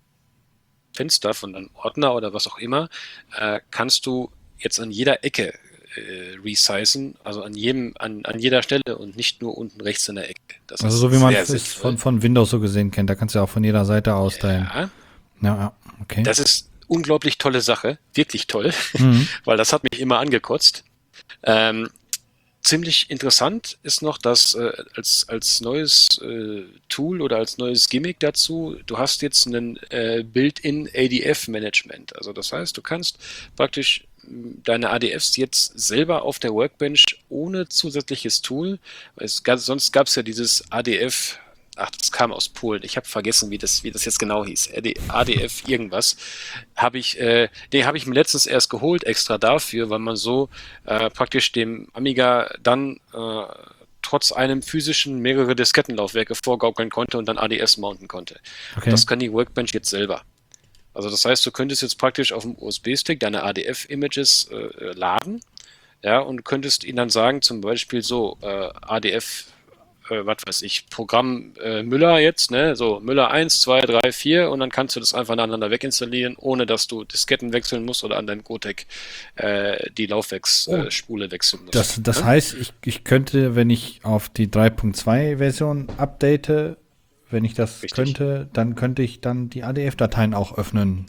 Fenster von einem Ordner oder was auch immer, äh, kannst du jetzt an jeder Ecke äh, resizen, also an jedem, an, an jeder Stelle und nicht nur unten rechts in der Ecke. Das Also ist so wie man sehr es sinnvoll. von, von Windows so gesehen kennt, da kannst du ja auch von jeder Seite aus dein. Ja, Ja, ja, okay. das ist unglaublich tolle Sache, wirklich toll, Mhm. weil das hat mich immer angekotzt. Ähm, ziemlich interessant ist noch, dass äh, als, als neues äh, Tool oder als neues Gimmick dazu, du hast jetzt einen äh, Built-in A D F-Management. Also das heißt, du kannst praktisch mh, deine A D Fs jetzt selber auf der Workbench ohne zusätzliches Tool. Es gab, sonst gab es ja dieses A D F, ach, das kam aus Polen. Ich habe vergessen, wie das, wie das jetzt genau hieß. A D, A D F irgendwas. Habe ich, äh, den habe ich mir letztens erst geholt, extra dafür, weil man so äh, praktisch dem Amiga dann äh, trotz einem physischen mehrere Diskettenlaufwerke vorgaukeln konnte und dann A D Fs mounten konnte. Okay. Das kann die Workbench jetzt selber. Also das heißt, du könntest jetzt praktisch auf dem U S B-Stick deine A D F-Images äh, laden, ja, und könntest ihnen dann sagen, zum Beispiel so, äh, A D F, äh, was weiß ich, Programm äh, Müller jetzt, ne, so Müller eins, zwei, drei, vier und dann kannst du das einfach nacheinander weginstallieren, ohne dass du Disketten wechseln musst oder an deinem Codec äh, die Laufwerksspule äh, Spule wechseln musst. Das, das ja? heißt, ich, ich könnte, wenn ich auf die drei Punkt zwei Version update, wenn ich das Richtig. könnte, dann könnte ich dann die A D F-Dateien auch öffnen,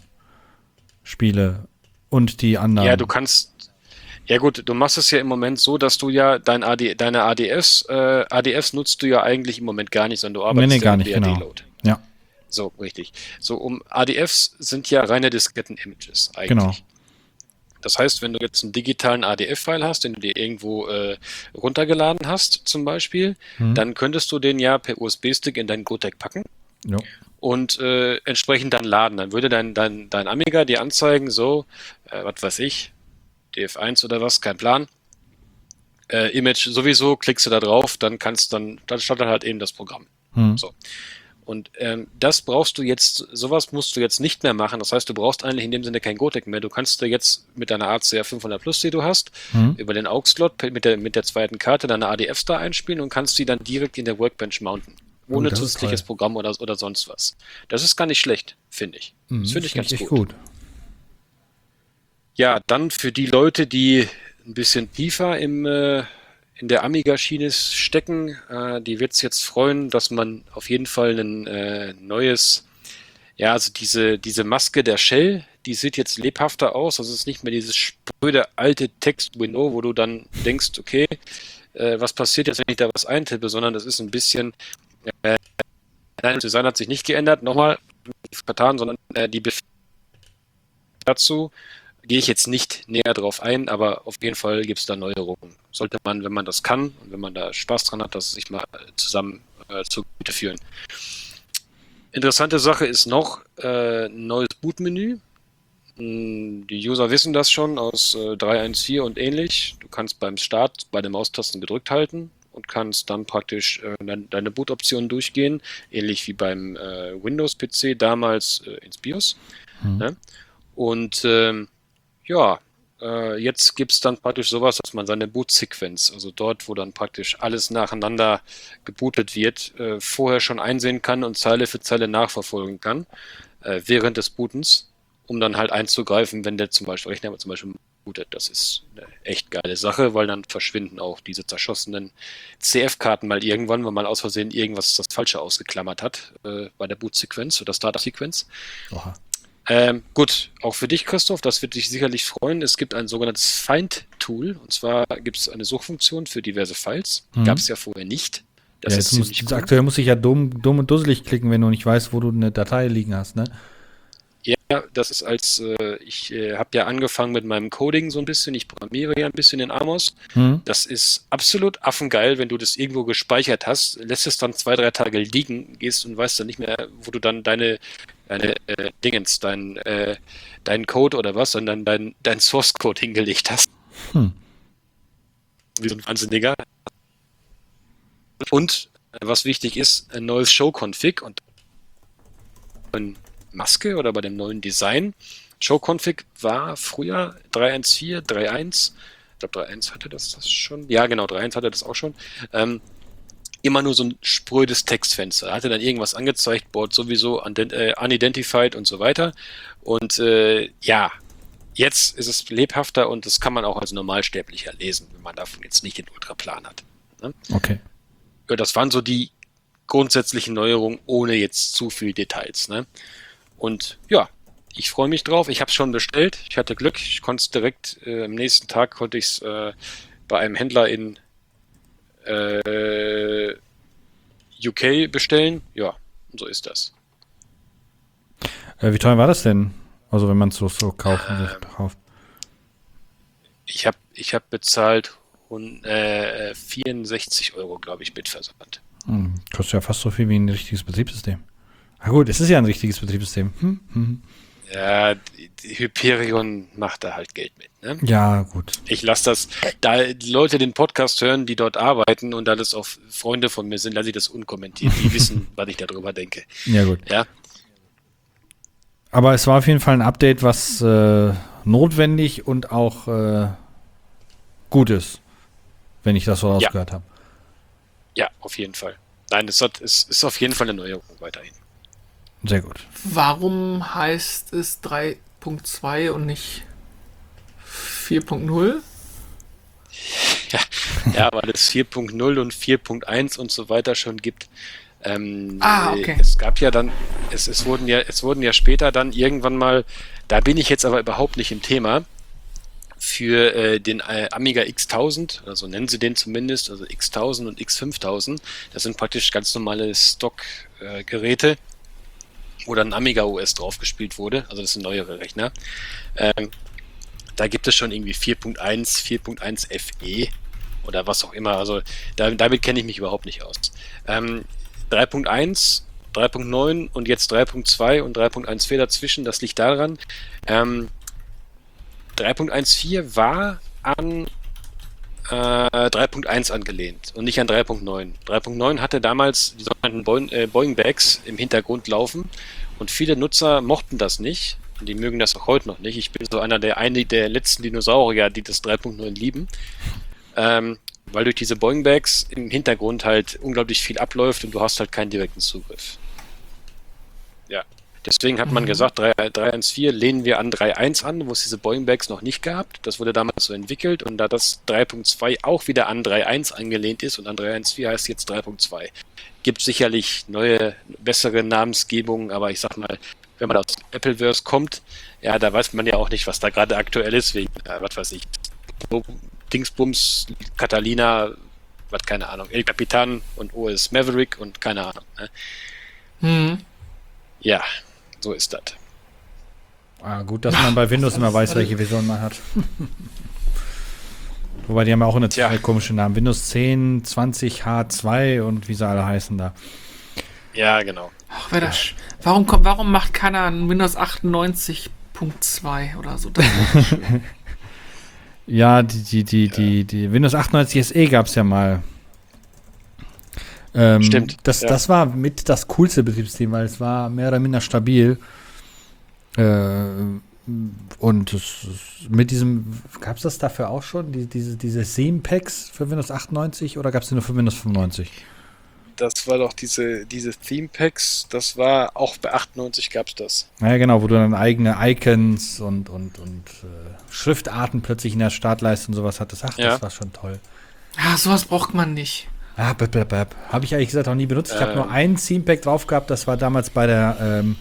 Spiele und die anderen. Ja, du kannst, ja gut, du machst es ja im Moment so, dass du ja dein A D, deine A D Fs, äh, A D Fs nutzt du ja eigentlich im Moment gar nicht, sondern du arbeitest Nee, nee, ja gar mit nicht, B R genau. D-Load. Ja, So, richtig. So, um A D Fs sind ja reine Disketten-Images eigentlich. genau. Das heißt, wenn du jetzt einen digitalen A D F-File hast, den du dir irgendwo äh, runtergeladen hast, zum Beispiel, Mhm. dann könntest du den ja per U S B-Stick in deinen Codec packen Jo. und äh, entsprechend dann laden. Dann würde dein, dein, dein Amiga dir anzeigen, so, äh, was weiß ich, D F eins oder was, kein Plan. Äh, Image sowieso, klickst du da drauf, dann kannst dann, dann startet halt eben das Programm. Mhm. So. Und ähm, das brauchst du jetzt, sowas musst du jetzt nicht mehr machen. Das heißt, du brauchst eigentlich in dem Sinne kein Codec mehr. Du kannst dir jetzt mit deiner A C R fünfhundert Plus, die du hast, Mhm. über den A U X-Slot mit der, mit der zweiten Karte deine A D Fs da einspielen und kannst die dann direkt in der Workbench mounten. Ohne Oh, das ist zusätzliches toll. Programm oder, oder sonst was. Das ist gar nicht schlecht, finde ich. Mhm. Das finde ich ganz echt gut. gut. Ja, dann für die Leute, die ein bisschen tiefer im, äh, in der Amiga-Schiene stecken, äh, die wird es jetzt freuen, dass man auf jeden Fall ein äh, neues, ja, also diese, diese Maske der Shell, die sieht jetzt lebhafter aus. Also es ist nicht mehr dieses spröde alte Text-Window, wo du dann denkst, okay, äh, was passiert jetzt, wenn ich da was eintippe, sondern das ist ein bisschen, äh, nein, das Design hat sich nicht geändert, nochmal, nicht vertan, sondern äh, die Befehle dazu gehe ich jetzt nicht näher drauf ein, aber auf jeden Fall gibt es da Neuerungen. Sollte man, wenn man das kann und wenn man da Spaß dran hat, das sich mal zusammen äh, zugute führen. Interessante Sache ist noch äh, ein neues Bootmenü. Hm, Die User wissen das schon aus äh, drei Punkt eins Punkt vier und ähnlich. Du kannst beim Start beide Maustasten gedrückt halten und kannst dann praktisch äh, dein, deine Bootoptionen durchgehen, ähnlich wie beim äh, Windows-P C damals äh, ins BIOS. Mhm. Ne? Und ähm, ja, äh, jetzt gibt es dann praktisch sowas, dass man seine Bootsequenz, also dort, wo dann praktisch alles nacheinander gebootet wird, äh, vorher schon einsehen kann und Zeile für Zeile nachverfolgen kann, äh, während des Bootens, um dann halt einzugreifen, wenn der zum Beispiel Rechner zum Beispiel bootet. Das ist eine echt geile Sache, weil dann verschwinden auch diese zerschossenen C F-Karten mal irgendwann, wenn man aus Versehen irgendwas das Falsche ausgeklammert hat äh, bei der Bootsequenz oder Startup-Sequenz. Oha. Ähm, gut, auch für dich, Christoph, das wird dich sicherlich freuen. Es gibt ein sogenanntes Find-Tool, und zwar gibt es eine Suchfunktion für diverse Files. Mhm. Gab es ja vorher nicht. Das Ja, ist jetzt muss, ziemlich cool. aktuell muss ich ja dumm, dumm und dusselig klicken, wenn du nicht weißt, wo du eine Datei liegen hast, ne? das ist als, äh, ich äh, habe ja angefangen mit meinem Coding so ein bisschen, ich programmiere ja ein bisschen in Amos. Hm. Das ist absolut affengeil, wenn du das irgendwo gespeichert hast, lässt es dann zwei, drei Tage liegen, gehst und weißt dann nicht mehr, wo du dann deine, deine äh, Dingens, dein, äh, deinen Code oder was, sondern dein, dein Source-Code hingelegt hast. Hm. Wie so ein Wahnsinniger. Und äh, was wichtig ist, ein neues Show-Config und eine Maske oder bei dem neuen Design. Show-Config war früher drei Punkt eins Punkt vier, drei Punkt eins. Ich glaube, drei Punkt eins hatte das, das schon. Ja, genau, drei Punkt eins hatte das auch schon. Ähm, immer nur so ein sprödes Textfenster. Da hatte dann irgendwas angezeigt, Board sowieso undent- äh, unidentified und so weiter. Und äh, ja, jetzt ist es lebhafter und das kann man auch als Normalsterblicher lesen, wenn man davon jetzt nicht den Ultraplan hat. Ne? Okay. Ja, das waren so die grundsätzlichen Neuerungen, ohne jetzt zu viel Details. Ne? Und ja, ich freue mich drauf. Ich habe es schon bestellt. Ich hatte Glück. Ich konnte es direkt, äh, am nächsten Tag konnte ich es äh, bei einem Händler in äh, U K bestellen. Ja, und so ist das. Äh, wie teuer war das denn? Also wenn man es so, so kaufen Ähm, will, kauft. Ich habe ich hab bezahlt und, äh, vierundsechzig Euro, glaube ich, mit Versand. Hm, kostet ja fast so viel wie ein richtiges Betriebssystem. Ah gut, es ist ja ein richtiges Betriebssystem. Hm, hm. Ja, die, die Hyperion macht da halt Geld mit. Ne? Ja, gut. Ich lasse das, da die Leute den Podcast hören, die dort arbeiten und da das auch Freunde von mir sind, lasse ich das unkommentiert. Die wissen, was ich darüber denke. Ja, gut. Ja, Aber es war auf jeden Fall ein Update, was äh, notwendig und auch äh, gut ist, wenn ich das so rausgehört habe. ja, auf jeden Fall. Nein, es hat, es ist auf jeden Fall eine Neuerung weiterhin. Sehr gut. Warum heißt es drei Punkt zwei und nicht vier Punkt null? Ja, weil es vier Punkt null und vier Punkt eins und so weiter schon gibt. Ähm, Ah, okay. Es gab ja dann, es, es wurden ja, es wurden ja später dann irgendwann mal, da bin ich jetzt aber überhaupt nicht im Thema, für äh, den äh, Amiga X tausend, oder so nennen sie den zumindest, also X tausend und X fünftausend, das sind praktisch ganz normale Stock-Geräte, wo dann Amiga O S draufgespielt wurde, also das sind neuere Rechner. Ähm, da gibt es schon irgendwie vier Punkt eins, vier Punkt eins F E oder was auch immer, also da, damit kenne ich mich überhaupt nicht aus. Ähm, drei Punkt eins, drei Punkt neun und jetzt drei Punkt zwei und drei Punkt eins vier dazwischen, das liegt daran, ähm, drei Punkt eins vier war an äh, drei Punkt eins angelehnt und nicht an drei Punkt neun. drei Punkt neun hatte damals die sogenannten Boing, äh, Boing-Bags im Hintergrund laufen und viele Nutzer mochten das nicht und die mögen das auch heute noch nicht. Ich bin so einer der, eine der letzten Dinosaurier, die das drei Punkt neun lieben, ähm, weil durch diese Boing-Bags im Hintergrund halt unglaublich viel abläuft und du hast halt keinen direkten Zugriff. Ja. Deswegen hat man Mhm. gesagt, drei Punkt eins vier lehnen wir an drei Punkt eins an, wo es diese Boing-Bags noch nicht gab. Das wurde damals so entwickelt und da das drei Punkt zwei auch wieder an drei Punkt eins angelehnt ist und an drei Punkt eins vier heißt jetzt drei Punkt zwei. Gibt sicherlich neue, bessere Namensgebungen, aber ich sag mal, wenn man aus dem Appleverse kommt, ja, da weiß man ja auch nicht, was da gerade aktuell ist, wegen, äh, was weiß ich, Dingsbums, Catalina, was keine Ahnung, El Capitan und O S Maverick und keine Ahnung. Ne? Hm. Ja, so ist das. Ah, gut, dass man bei Windows immer weiß, welche Version man hat. Wobei, die haben ja auch eine Tja. komische Namen. Windows zehn, zwanzig, H zwei und wie sie alle heißen da. Ja, genau. Ach, wer das, sch- warum, kommt, warum macht keiner ein Windows achtundneunzig Punkt zwei oder so? Das wäre schön. Ja, die, die, die, die, die Windows achtundneunzig S E gab es ja mal. Ähm, Stimmt, Das, ja. das war mit das coolste Betriebssystem, weil es war mehr oder minder stabil. Äh, und es, es- mit diesem, gab es das dafür auch schon? Die, diese diese Theme-Packs für Windows achtundneunzig oder gab es die nur für Windows fünfundneunzig? Das war doch diese, diese Theme-Packs, das war auch bei achtundneunzig gab es das. Naja, genau, wo du dann eigene Icons und, und, und äh, Schriftarten plötzlich in der Startleiste und sowas hattest. Ach, Ja. das war schon toll. Ah, sowas braucht man nicht. Ah, bäb, bäb, bäb. Habe ich ehrlich gesagt auch nie benutzt. Ich habe Ähm. nur ein Theme-Pack drauf gehabt, das war damals bei der ähm,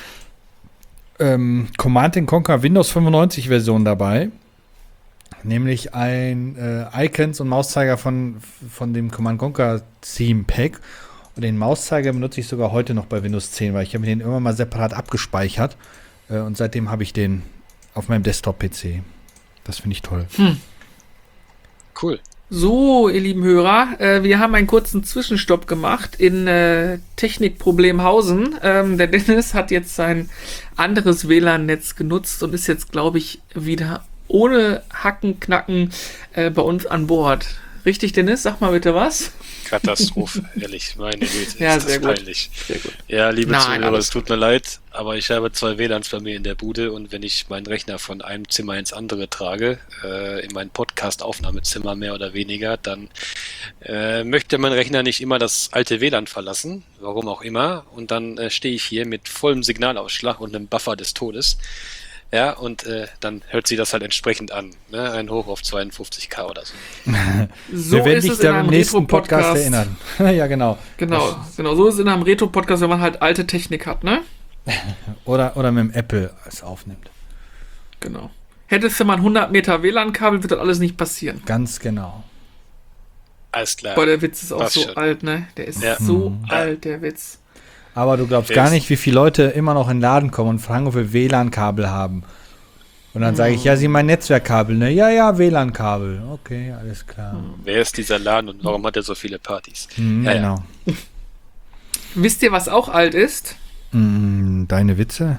ähm, Command and Conquer Windows fünfundneunzig Version dabei. Nämlich ein äh, Icons und Mauszeiger von, von dem Command Conquer Theme Pack. Und den Mauszeiger benutze ich sogar heute noch bei Windows zehn, weil ich habe mir den immer mal separat abgespeichert. Äh, und seitdem habe ich den auf meinem Desktop-P C. Das finde ich toll. Hm. Cool. So, ihr lieben Hörer, äh, wir haben einen kurzen Zwischenstopp gemacht in äh, Technikproblemhausen. Ähm, der Dennis hat jetzt sein anderes W L A N-Netz genutzt und ist jetzt, glaube ich, wieder ohne Hacken, Knacken äh, bei uns an Bord. Richtig, Dennis? Sag mal bitte was. Katastrophe, ehrlich, meine Güte, Ja, ist sehr das gut. peinlich. Sehr gut. Ja, liebe Nein, Zuhörer, alles es tut mir leid, aber ich habe zwei W L A Ns bei mir in der Bude und wenn ich meinen Rechner von einem Zimmer ins andere trage, äh, in mein Podcast-Aufnahmezimmer mehr oder weniger, dann äh, möchte mein Rechner nicht immer das alte W L A N verlassen, warum auch immer, und dann äh, stehe ich hier mit vollem Signalausschlag und einem Buffer des Todes. Ja, und äh, dann hört sich das halt entsprechend an. Ne? Ein Hoch auf zweiundfünfzig K oder so. So Wir werden ist dich es in da im einem nächsten Podcast Retro-Podcast. erinnern. Ja, genau. Genau, genau. So ist es in einem Retro-Podcast, wenn man halt alte Technik hat, ne? Oder, oder mit dem Apple es aufnimmt. Genau. Hättest du mal ein hundert Meter W L A N-Kabel, wird das alles nicht passieren. Ganz genau. Alles klar. Boah, der Witz ist auch Passt so schon. alt, ne? Der ist Ja. so Mhm. alt, der Witz. Aber du glaubst Wer gar ist- nicht, wie viele Leute immer noch in den Laden kommen und fragen, ob wir W L A N-Kabel haben. Und dann sage ich, ja, Sie mein Netzwerkkabel, ne? Ja, ja, W L A N-Kabel. Okay, alles klar. Wer ist dieser Laden und warum hat er so viele Partys? Mhm, Ja, ja. genau. Wisst ihr, was auch alt ist? Mhm, deine Witze?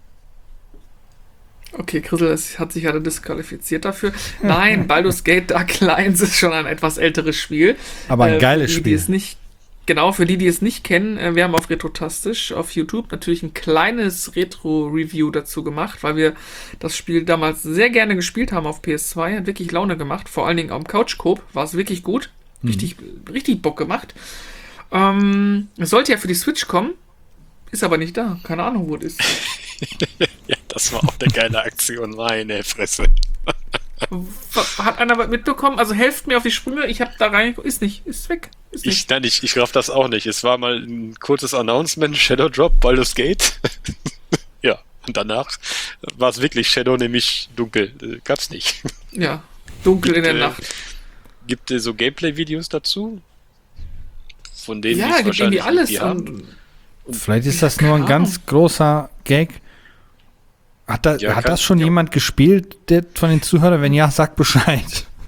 Okay, Chrisel das hat sich ja disqualifiziert dafür. Nein, Baldur's Gate Dark Alliance ist schon ein etwas älteres Spiel. Aber ein Äh, geiles für die, Spiel. Die es nicht, genau, für die, die es nicht kennen, äh, wir haben auf Retrotastisch auf YouTube natürlich ein kleines Retro-Review dazu gemacht, weil wir das Spiel damals sehr gerne gespielt haben auf P S zwei. Hat wirklich Laune gemacht. Vor allen Dingen am Couch-Coop war es wirklich gut. Richtig, richtig Bock gemacht. Ähm, es sollte ja für die Switch kommen, ist aber nicht da. Keine Ahnung, wo es ist. Ja, das war auch eine geile Aktion, meine Fresse. Hat einer was mitbekommen? Also helft mir auf die Sprünge. Ich habe da rein. Ist nicht. Ist weg. Ist nicht. Ich, nein, ich, ich raff das auch nicht. Es war mal ein kurzes Announcement, Shadow Drop, Baldur's Gate. Ja, und danach war es wirklich Shadow, nämlich dunkel. Äh, Gab's nicht. Ja. Dunkel in der Äh, Nacht. Gibt es so Gameplay-Videos dazu? Von denen Ja, die es gibt irgendwie wahrscheinlich alles. irgendwie haben? Und, Vielleicht ist Ja, das nur ein keine ganz großer Gag. Hat, da, Ja, hat kann- das schon ja. jemand gespielt, der von den Zuhörern? Wenn ja, sagt Bescheid.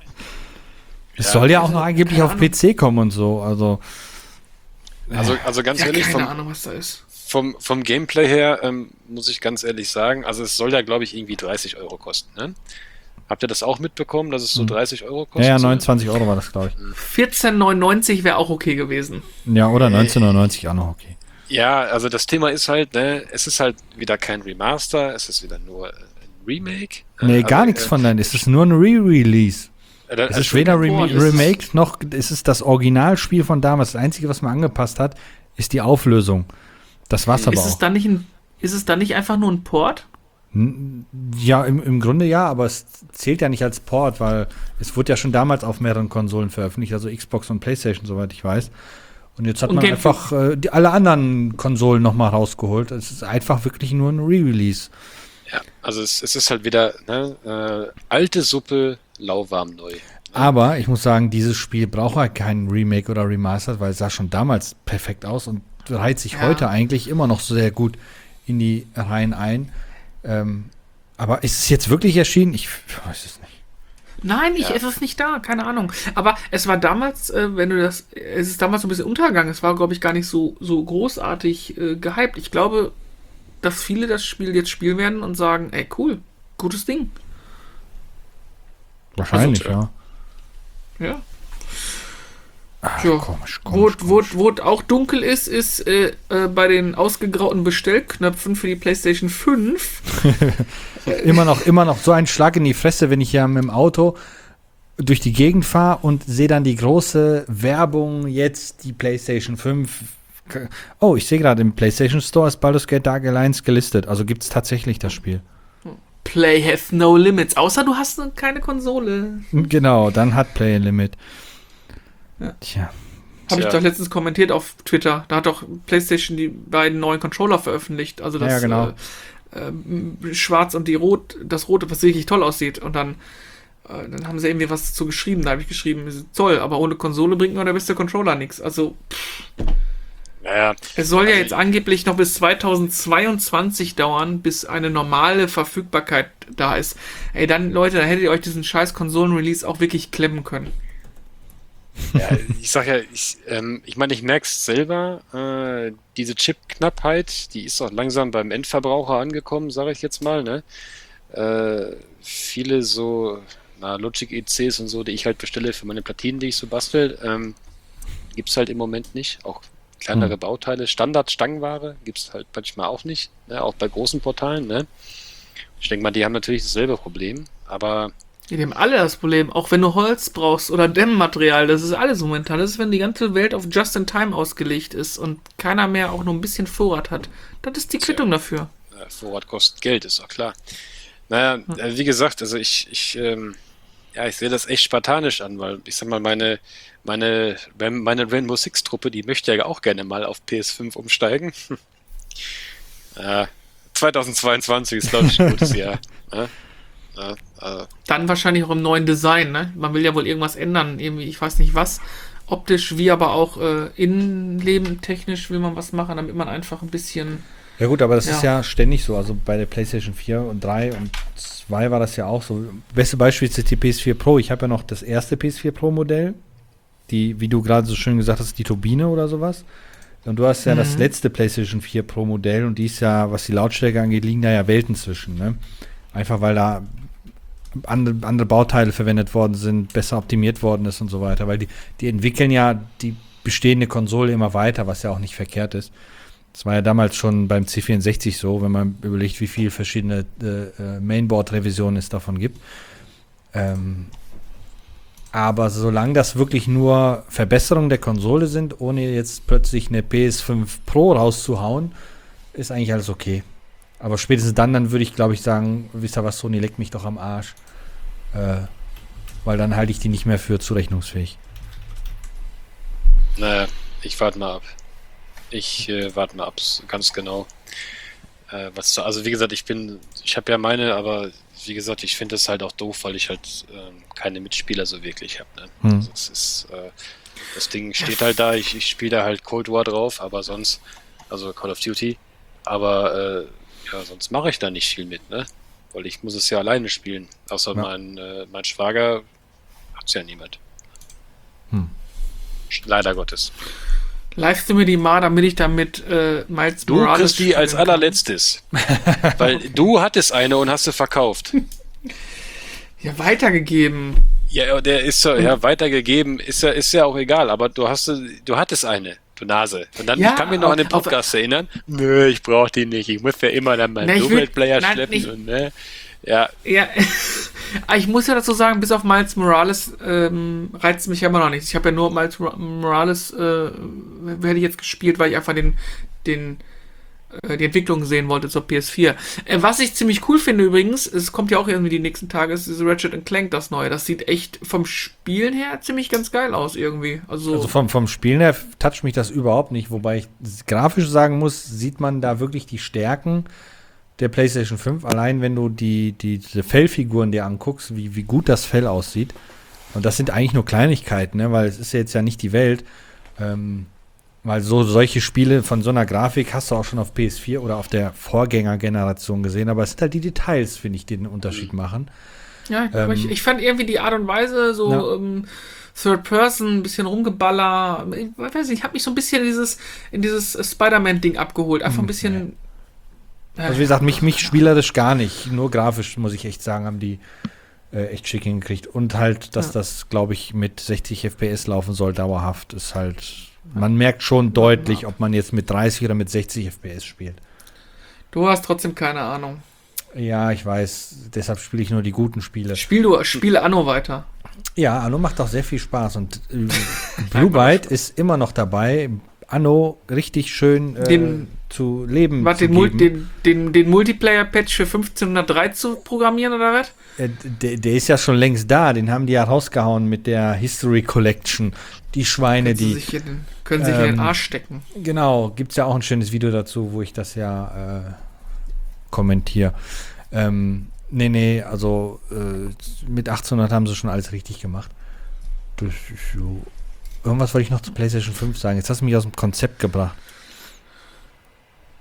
Es Ja, soll ja auch also, noch angeblich keine auf Ahnung. P C kommen und so. Also, Also, also ganz ja, ehrlich, keine vom, Ahnung, was da ist. vom, vom Gameplay her ähm, muss ich ganz ehrlich sagen, also es soll ja, glaube ich, irgendwie dreißig Euro kosten. Ne? Habt ihr das auch mitbekommen, dass es so Hm. dreißig Euro ja, kostet? ja, soll? neunundzwanzig Euro war das, glaube ich. vierzehn neunundneunzig wäre auch okay gewesen. Ja, oder neunzehn neunundneunzig auch noch okay. Ja, also das Thema ist halt, ne, es ist halt wieder kein Remaster, es ist wieder nur ein Remake. Nee, Also, gar nichts äh, von deinem. Es ist nur ein Re-Release. äh, da- Es also ist weder kein Rem Port, es ist- Remake noch es ist das Originalspiel von damals. Das Einzige, was man angepasst hat, ist die Auflösung. Das war's aber Ist es auch. dann nicht ein, ist es dann nicht einfach nur ein Port? N- Ja, im, im Grunde ja, aber es zählt ja nicht als Port, weil es wurde ja schon damals auf mehreren Konsolen veröffentlicht, also Xbox und PlayStation, soweit ich weiß. Und jetzt hat Und man GameCube. einfach äh, die, alle anderen Konsolen nochmal rausgeholt. Es ist einfach wirklich nur ein Re-Release. Ja, also es, es ist halt wieder ne, äh, alte Suppe, lauwarm neu. Aber ich muss sagen, dieses Spiel braucht halt keinen Remake oder Remastered, weil es sah schon damals perfekt aus und reiht sich Ja. heute eigentlich immer noch sehr gut in die Reihen ein. Ähm, aber ist es jetzt wirklich erschienen? Ich weiß es nicht. Nein, ich, Ja. es ist nicht da, keine Ahnung. Aber es war damals, äh, wenn du das, es ist damals so ein bisschen untergegangen. Es war, glaube ich, gar nicht so, so großartig äh, gehypt. Ich glaube, dass viele das Spiel jetzt spielen werden und sagen, ey, cool, gutes Ding. Wahrscheinlich, Also, ja. Ja. Ach, Ja. komisch, Wo, komisch, wo, komisch. wo es auch dunkel ist, ist äh, äh, bei den ausgegrauten Bestellknöpfen für die PlayStation fünf. Immer noch, immer noch so ein Schlag in die Fresse, wenn ich ja mit dem Auto durch die Gegend fahre und sehe dann die große Werbung, jetzt die PlayStation fünf. Oh, ich sehe gerade, im PlayStation Store ist Baldur's Gate Dark Alliance gelistet. Also gibt es tatsächlich das Spiel. Play have no limits. Außer du hast keine Konsole. Genau, dann hat Play a Limit. Ja. Tja. Habe ich Tja. doch letztens kommentiert auf Twitter. Da hat doch PlayStation die beiden neuen Controller veröffentlicht. Also das Ja, genau. äh, äh, Schwarz und die Rot, das Rote, was wirklich toll aussieht. Und dann, äh, dann haben sie irgendwie was dazu geschrieben. Da habe ich geschrieben, toll, aber ohne Konsole bringt nur der beste Controller nichts. Also, pff, Naja. Es soll ja Also jetzt angeblich noch bis zweitausendzweiundzwanzig dauern, bis eine normale Verfügbarkeit da ist. Ey, dann, Leute, da hättet ihr euch diesen scheiß Konsolen-Release auch wirklich klemmen können. Ja, ich sag ja, ich, ähm, ich meine, ich merke es selber, äh, diese Chip-Knappheit, die ist auch langsam beim Endverbraucher angekommen, sage ich jetzt mal, ne? Äh, viele so, na, Logic-E Cs und so, die ich halt bestelle für meine Platinen, die ich so bastel, ähm, gibt's halt im Moment nicht. Auch kleinere Hm. Bauteile, Standard-Stangenware gibt's halt manchmal auch nicht, ne? Auch bei großen Portalen, ne? Ich denke mal, die haben natürlich dasselbe Problem, aber Ja, die haben alle das Problem. Auch wenn du Holz brauchst oder Dämmmaterial, das ist alles momentan. Das ist, wenn die ganze Welt auf Just-in-Time ausgelegt ist und keiner mehr auch nur ein bisschen Vorrat hat. Das ist die Quittung dafür. äh, Vorrat kostet Geld, ist auch klar. Naja, äh, wie gesagt, also ich, ich, ähm, ja, ich sehe das echt spartanisch an, weil ich sag mal, meine, meine, meine Rainbow Six Truppe, die möchte ja auch gerne mal auf P S fünf umsteigen. äh, zweitausendzweiundzwanzig ist, glaube ich, ein gutes Jahr. Ne? Ja, äh, Dann wahrscheinlich auch im neuen Design, ne? Man will ja wohl irgendwas ändern, irgendwie, ich weiß nicht was. Optisch wie aber auch äh, innenlebentechnisch will man was machen, damit man einfach ein bisschen. Ja gut, aber das Ja. ist ja ständig so. Also bei der PlayStation vier und drei und zwei war das ja auch so. Beste Beispiel ist die P S vier Pro. Ich habe ja noch das erste P S vier Pro Modell. Die, wie du gerade so schön gesagt hast, die Turbine oder sowas. Und du hast ja Mhm. das letzte PlayStation vier Pro Modell und die ist ja, was die Lautstärke angeht, liegen da ja Welten zwischen. Ne? Einfach weil da andere, andere Bauteile verwendet worden sind, besser optimiert worden ist und so weiter. Weil die, die entwickeln ja die bestehende Konsole immer weiter, was ja auch nicht verkehrt ist. Das war ja damals schon beim C vierundsechzig so, wenn man überlegt, wie viele verschiedene äh, äh, Mainboard-Revisionen es davon gibt. Ähm, aber solange das wirklich nur Verbesserungen der Konsole sind, ohne jetzt plötzlich eine P S fünf Pro rauszuhauen, ist eigentlich alles okay. Aber spätestens dann, dann würde ich, glaube ich, sagen, wisst ihr was, Sony leckt mich doch am Arsch. Äh, weil dann halte ich die nicht mehr für zurechnungsfähig. naja, ich warte mal ab. Ich äh, warte mal ab, s- ganz genau. Äh, was, zu- also wie gesagt, ich bin, ich habe ja meine, aber wie gesagt, ich finde es halt auch doof, weil ich halt ähm, keine Mitspieler so wirklich habe. Ne? Hm. Also es ist, äh, das Ding steht halt da, ich, ich spiele da halt Cold War drauf, aber sonst, also Call of Duty, aber äh, ja, sonst mache ich da nicht viel mit, ne? Weil ich muss es ja alleine spielen. Außer Ja. mein, äh, mein Schwager hat's ja niemand. Hm. Leider Gottes. Leistest du mir die mal, damit ich damit äh, Miles Du Morales kriegst die als spielen kann? allerletztes. Weil du hattest eine und hast sie verkauft. Ja, weitergegeben. Ja, der ist ja, ja weitergegeben, ist ja, ist ja auch egal, aber du hast sie- du hattest eine, du Nase. Und dann Ja, ich kann mich noch an den auf- Podcast erinnern. Nö, ich brauch die nicht. Ich muss ja immer dann meinen Na, ich will- Dual-Player nein, schleppen nicht- und ne. Ja, Ja, aber ich muss ja dazu sagen, bis auf Miles Morales ähm, reizt mich ja immer noch nichts. Ich habe ja nur Miles Mor- Morales, äh, hätte ich jetzt gespielt, weil ich einfach den, den, äh, die Entwicklung sehen wollte zur P S vier. Äh, was ich ziemlich cool finde übrigens, es kommt ja auch irgendwie die nächsten Tage, ist dieses Ratchet and Clank, das neue. Das sieht echt vom Spielen her ziemlich ganz geil aus irgendwie. Also, Also vom, vom Spielen her toucht mich das überhaupt nicht, wobei ich grafisch sagen muss, sieht man da wirklich die Stärken der PlayStation fünf, allein wenn du die, die, diese Fellfiguren dir anguckst, wie, wie gut das Fell aussieht. Und das sind eigentlich nur Kleinigkeiten, ne? Weil es ist ja jetzt ja nicht die Welt. Ähm, weil so solche Spiele von so einer Grafik hast du auch schon auf P S vier oder auf der Vorgängergeneration gesehen, aber es sind halt die Details, finde ich, die den Unterschied machen. ja, aber ähm, ich, ich fand irgendwie die Art und Weise so Ja. ähm, Third Person, ein bisschen rumgeballer. Ich weiß nicht, ich habe mich so ein bisschen in dieses, in dieses Spider-Man-Ding abgeholt. Einfach ein bisschen. Also wie gesagt, mich, mich spielerisch gar nicht. Nur grafisch, muss ich echt sagen, haben die äh, echt schick hingekriegt. Und halt, dass Ja. das, glaube ich, mit sechzig F P S laufen soll, dauerhaft, ist halt, man merkt schon deutlich, ob man jetzt mit dreißig oder mit sechzig F P S spielt. Du hast trotzdem keine Ahnung. Ja, ich weiß, deshalb spiele ich nur die guten Spiele. Spiel du, spiele Anno weiter. Ja, Anno macht auch sehr viel Spaß und äh, Blue Byte ist immer noch dabei, Anno richtig schön äh, Den- zu leben Was, zu den, Mul geben. den, den, den Multiplayer-Patch für fünfzehnhundertdrei zu programmieren oder was? Äh, der, der ist ja schon längst da, den haben die ja rausgehauen mit der History Collection. Die Schweine, Können sie die. sich in den, können sich in den ähm, Arsch stecken. Genau, gibt's ja auch ein schönes Video dazu, wo ich das ja äh, kommentiere. Ähm, nee, nee, also äh, mit achtzehnhundert haben sie schon alles richtig gemacht. Das ist so. Irgendwas wollte ich noch zu PlayStation fünf sagen. Jetzt hast du mich aus dem Konzept gebracht.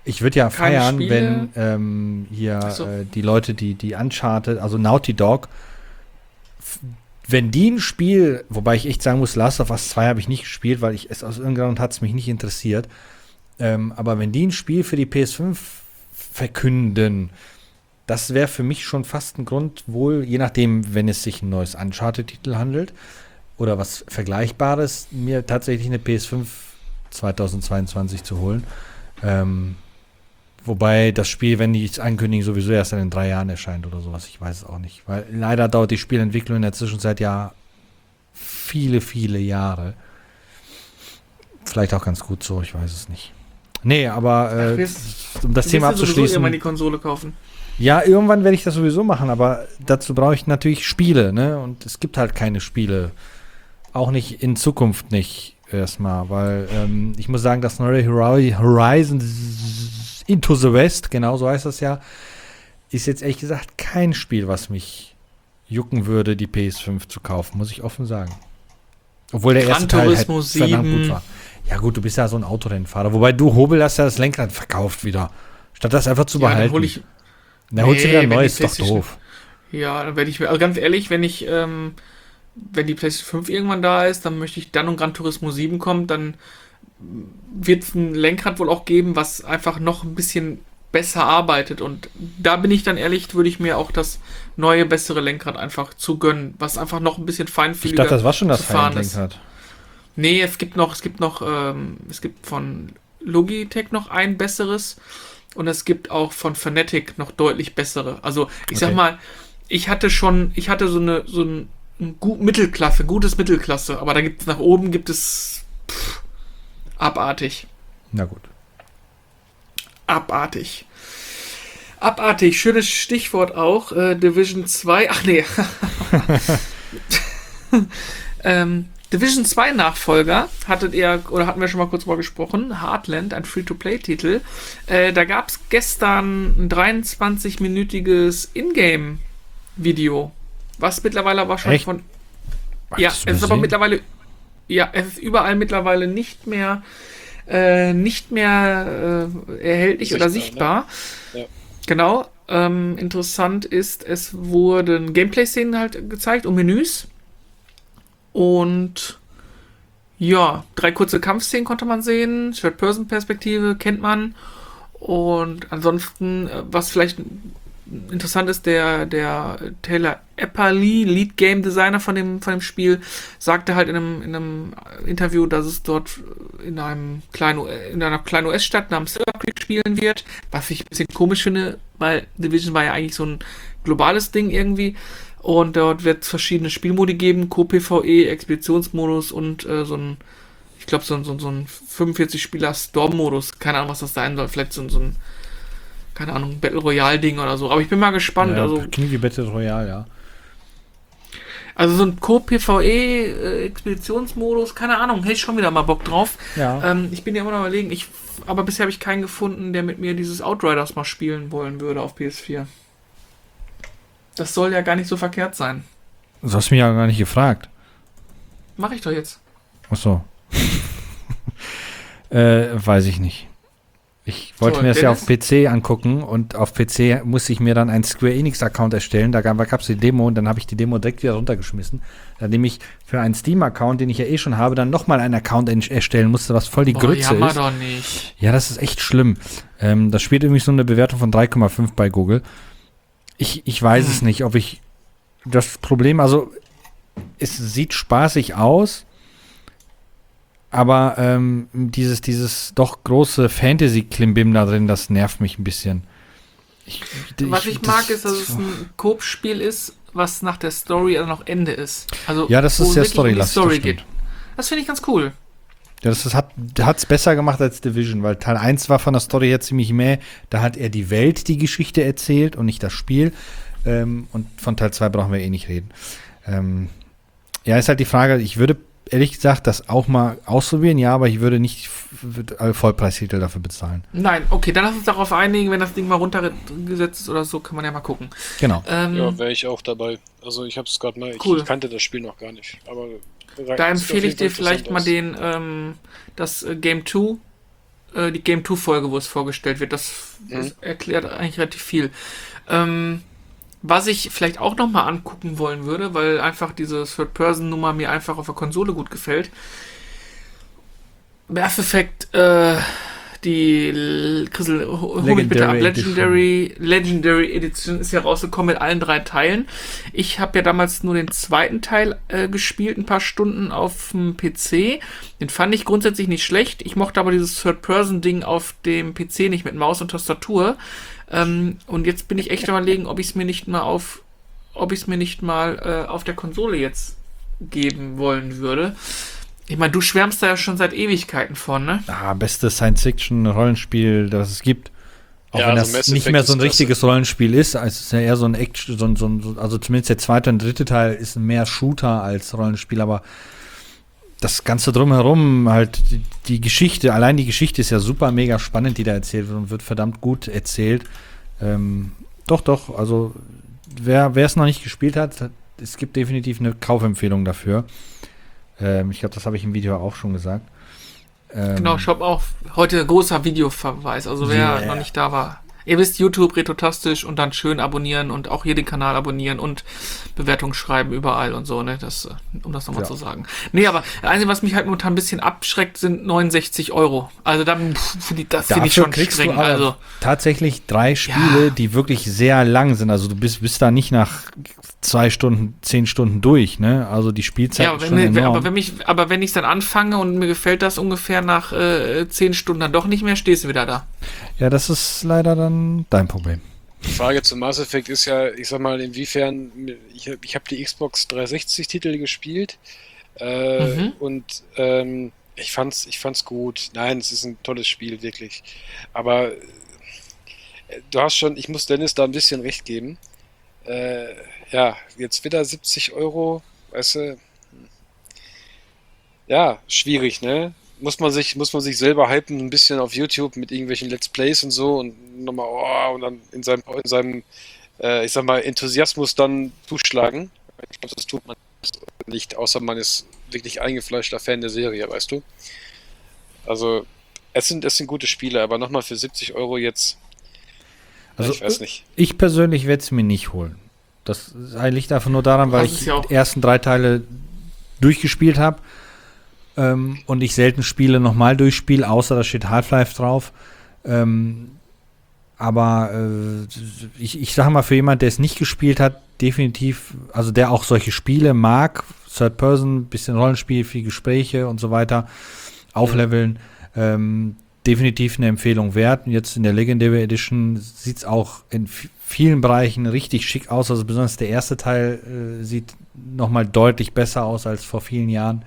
Ich würde ja keine feiern, Spiele. wenn ähm, hier Ach so. äh, die Leute, die, die Uncharted, also Naughty Dog, f- wenn die ein Spiel, wobei ich echt sagen muss, Last of Us zwei habe ich nicht gespielt, weil ich es aus irgendeinem Grund hat es mich nicht interessiert. Ähm, aber wenn die ein Spiel für die P S fünf verkünden, das wäre für mich schon fast ein Grund, wohl, je nachdem, wenn es sich ein neues Uncharted-Titel handelt oder was Vergleichbares, mir tatsächlich eine P S fünf zweitausendzweiundzwanzig zu holen. Ähm, wobei das Spiel, wenn die es ankündigen, sowieso erst in drei Jahren erscheint oder sowas. Ich weiß es auch nicht. Weil leider dauert die Spielentwicklung in der Zwischenzeit ja viele, viele Jahre. Vielleicht auch ganz gut so, ich weiß es nicht. Nee, aber äh, Ach, wirst- um das Du Thema wirst dir sowieso irgendwann die abzuschließen. Konsole kaufen. Ja, irgendwann werde ich das sowieso machen, aber dazu brauche ich natürlich Spiele, ne? Und es gibt halt keine Spiele. Auch nicht in Zukunft nicht erstmal, weil ähm, ich muss sagen, das neue Hori- Horizon Into the West, genau so heißt das ja, ist jetzt ehrlich gesagt kein Spiel, was mich jucken würde, die P S fünf zu kaufen, muss ich offen sagen. Obwohl der Gran erste Teil halt Turismo verdammt gut sieben. war. Ja gut, du bist ja so ein Autorennfahrer, wobei du Hobel hast ja das Lenkrad verkauft wieder. Statt das einfach zu Ja, dann behalten. hol ich, Na, holst du Nee, wieder ein wenn die neues, ist doch PlayStation- doof. ja, dann werde ich mir, also ganz ehrlich, wenn ich, ähm, wenn die PlayStation fünf irgendwann da ist, dann möchte ich dann und Gran Turismo sieben kommt, dann wird es ein Lenkrad wohl auch geben, was einfach noch ein bisschen besser arbeitet. Und da bin ich dann ehrlich, würde ich mir auch das neue, bessere Lenkrad einfach zu gönnen, was einfach noch ein bisschen Ich feinfühliger dachte, das war schon das zu fahren ist. Lenkrad. Nee, es gibt noch, es gibt noch, ähm, es gibt von Logitech noch ein besseres und es gibt auch von Fnatic noch deutlich bessere. Also ich sag Okay. mal, ich hatte schon, ich hatte so eine, so ein, ein gut Mittelklasse, gutes Mittelklasse, aber da gibt es nach oben gibt es pff, abartig. Na gut. Abartig. Abartig, schönes Stichwort auch. Äh, Division zwei. Ach nee. ähm, Division zwei Nachfolger hattet ihr, oder hatten wir schon mal kurz drüber gesprochen. Heartland, ein Free-to-Play-Titel. Äh, da gab es gestern ein dreiundzwanzig-minütiges Ingame-Video. Was mittlerweile aber schon Echt? von. Hab Ja, ich das es ist aber übersehen? mittlerweile. Ja, es ist überall mittlerweile nicht mehr. Äh, nicht mehr äh, erhältlich oder Sichtbar, sichtbar. ne? Ja. Genau. Ähm, interessant ist, es wurden Gameplay-Szenen halt gezeigt und Menüs. Und ja, drei kurze Kampfszenen konnte man sehen. Third-Person-Perspektive kennt man. Und ansonsten, äh, was vielleicht interessant ist, der, der Taylor Epperly, Lead Game Designer von dem, von dem Spiel, sagte halt in einem, in einem Interview, dass es dort in einem kleinen, in einer kleinen U S-Stadt namens Silver Creek spielen wird, was ich ein bisschen komisch finde, weil Division war ja eigentlich so ein globales Ding irgendwie. Und dort wird es verschiedene Spielmodi geben, Co-PvE, Expeditionsmodus und äh, so ein, ich glaube, so ein, so ein, so ein fünfundvierzig-Spieler-Storm-Modus. Keine Ahnung, was das sein soll. Vielleicht so ein, so ein keine Ahnung, Battle Royale-Ding oder so. Aber ich bin mal gespannt. Ja, also, klingt wie Battle Royale, ja. also so ein Co-PvE-Expeditionsmodus, keine Ahnung, hätte ich schon wieder mal Bock drauf. Ja. Ähm, ich bin ja immer noch überlegen, ich, aber bisher habe ich keinen gefunden, der mit mir dieses Outriders mal spielen wollen würde auf P S vier. Das soll ja gar nicht so verkehrt sein. Du hast mich ja gar nicht gefragt. Mache ich doch jetzt. Ach so. äh, weiß ich nicht. Ich wollte So, mir das ja Dennis? auf P C angucken und auf P C musste ich mir dann einen Square Enix-Account erstellen. Da gab es die Demo und dann habe ich die Demo direkt wieder runtergeschmissen. Nachdem ich für einen Steam-Account, den ich ja eh schon habe, dann nochmal einen Account en- erstellen musste, was voll die Boah, Grütze jammer ist. doch nicht. Ja, das ist echt schlimm. Ähm, das spielt irgendwie so eine Bewertung von drei Komma fünf bei Google. Ich, ich weiß Hm. es nicht, ob ich das Problem, also es sieht spaßig aus, aber ähm, dieses, dieses doch große Fantasy-Klimbim da drin, das nervt mich ein bisschen. Ich, Was ich das- mag, ist, dass es ein Coop-Spiel ist, was nach der Story also noch Ende ist. Also, Ja, das wo ist sehr wirklich um die storylastig, Story das geht. stimmt. Das finde ich ganz cool. Ja, das ist, hat es besser gemacht als Division, weil Teil eins war von der Story her ziemlich mäh. Da hat er die Welt die Geschichte erzählt und nicht das Spiel. Ähm, und von Teil zwei brauchen wir eh nicht reden. Ähm, ja, ist halt die Frage, ich würde ehrlich gesagt das auch mal ausprobieren, ja, aber ich würde nicht f- f- Vollpreistitel dafür bezahlen. Nein, okay, dann lass uns darauf einigen, wenn das Ding mal runtergesetzt ist oder so, kann man ja mal gucken. Genau. Ähm, Ja, wäre ich auch dabei. Also ich habe es gerade mal, ich, Cool. ich kannte das Spiel noch gar nicht. Aber da empfehle ich dir vielleicht mal den, ähm, das äh, Game zwei äh, die Game zwei Folge, wo es vorgestellt wird. Das, das Mhm. erklärt eigentlich relativ viel. Ähm, was ich vielleicht auch nochmal angucken wollen würde, weil einfach diese Third-Person-Nummer mir einfach auf der Konsole gut gefällt. Mass Effect, äh, die L- Chrisel, hol mich bitte ab. Legendary Legendary, Legendary Edition ist ja rausgekommen mit allen drei Teilen. Ich habe ja damals nur den zweiten Teil äh, gespielt, ein paar Stunden auf dem P C. Den fand ich grundsätzlich nicht schlecht. Ich mochte aber dieses Third-Person-Ding auf dem P C nicht mit Maus und Tastatur. Ähm, und jetzt bin ich echt am Überlegen, ob ich es mir nicht mal auf, ob ich es mir nicht mal äh, auf der Konsole jetzt geben wollen würde. Ich meine, du schwärmst da ja schon seit Ewigkeiten von, ne? Ah, bestes Science-Fiction-Rollenspiel, das es gibt. Auch Ja, wenn also das Mass nicht Effect mehr so ein ist klasse. richtiges Rollenspiel ist, also es ist ja eher so ein Action, so ein, so ein, so- also zumindest der zweite und dritte Teil ist mehr Shooter als Rollenspiel, aber das Ganze drumherum, halt die, die Geschichte, allein die Geschichte ist ja super mega spannend, die da erzählt wird und wird verdammt gut erzählt. Ähm, doch, doch, also wer wer es noch nicht gespielt hat, hat- es gibt definitiv eine Kaufempfehlung dafür. Ähm, ich glaube, das habe ich im Video auch schon gesagt. Ähm, Genau, ich habe auch heute großer Videoverweis. Also wer Yeah. noch nicht da war. Ihr wisst, YouTube, Retrotastisch und dann schön abonnieren und auch hier den Kanal abonnieren und Bewertungen schreiben überall und so, ne? Das, äh, um das nochmal Ja. zu sagen. Nee, aber das Einzige, was mich halt momentan ein bisschen abschreckt, sind neunundsechzig Euro. Also dann finde ich, das finde ich Dafür schon kriegst streng. du aber Also, tatsächlich drei Spiele, Ja. die wirklich sehr lang sind. Also du bist, bist da nicht nach zwei Stunden, zehn Stunden durch, ne? Also die Spielzeit ja, aber ist wenn, schon mir- enorm. aber wenn mich, aber wenn ich dann anfange und mir gefällt das ungefähr nach äh, zehn Stunden dann doch nicht mehr, stehst du wieder da. Ja, das ist leider dann dein Problem. Die Frage zum Mass Effect ist ja, ich sag mal, inwiefern, ich, hab- ich habe die Xbox dreihundertsechzig-Titel gespielt äh, Mhm. und ähm, ich fand's, ich fand's gut. Nein, es ist ein tolles Spiel, wirklich. Aber äh, du hast schon, ich muss Dennis da ein bisschen recht geben. Äh, ja, jetzt wieder siebzig Euro, weißt du, ja, schwierig, ne? Muss man sich, muss man sich selber hypen, ein bisschen auf YouTube mit irgendwelchen Let's Plays und so und nochmal, oh, und dann in seinem, in seinem, äh, ich sag mal, Enthusiasmus dann zuschlagen. Ich glaube, das tut man nicht, außer man ist wirklich eingefleischter Fan der Serie, weißt du? Also, es sind, es sind gute Spiele, aber nochmal für siebzig Euro jetzt, Also ich weiß nicht. ich persönlich werde es mir nicht holen. Das liegt einfach nur daran, weil Das ist ich ja auch- die ersten drei Teile durchgespielt habe ähm, und ich selten Spiele nochmal durchspiele, außer da steht Half-Life drauf. Ähm, aber äh, ich, ich sage mal, für jemand, der es nicht gespielt hat, definitiv, also der auch solche Spiele mag, Third Person, bisschen Rollenspiel, viel Gespräche und so weiter, aufleveln, ähm, definitiv eine Empfehlung wert. Und jetzt in der Legendary Edition sieht es auch in v- vielen Bereichen richtig schick aus. Also besonders der erste Teil äh, sieht nochmal deutlich besser aus als vor vielen Jahren.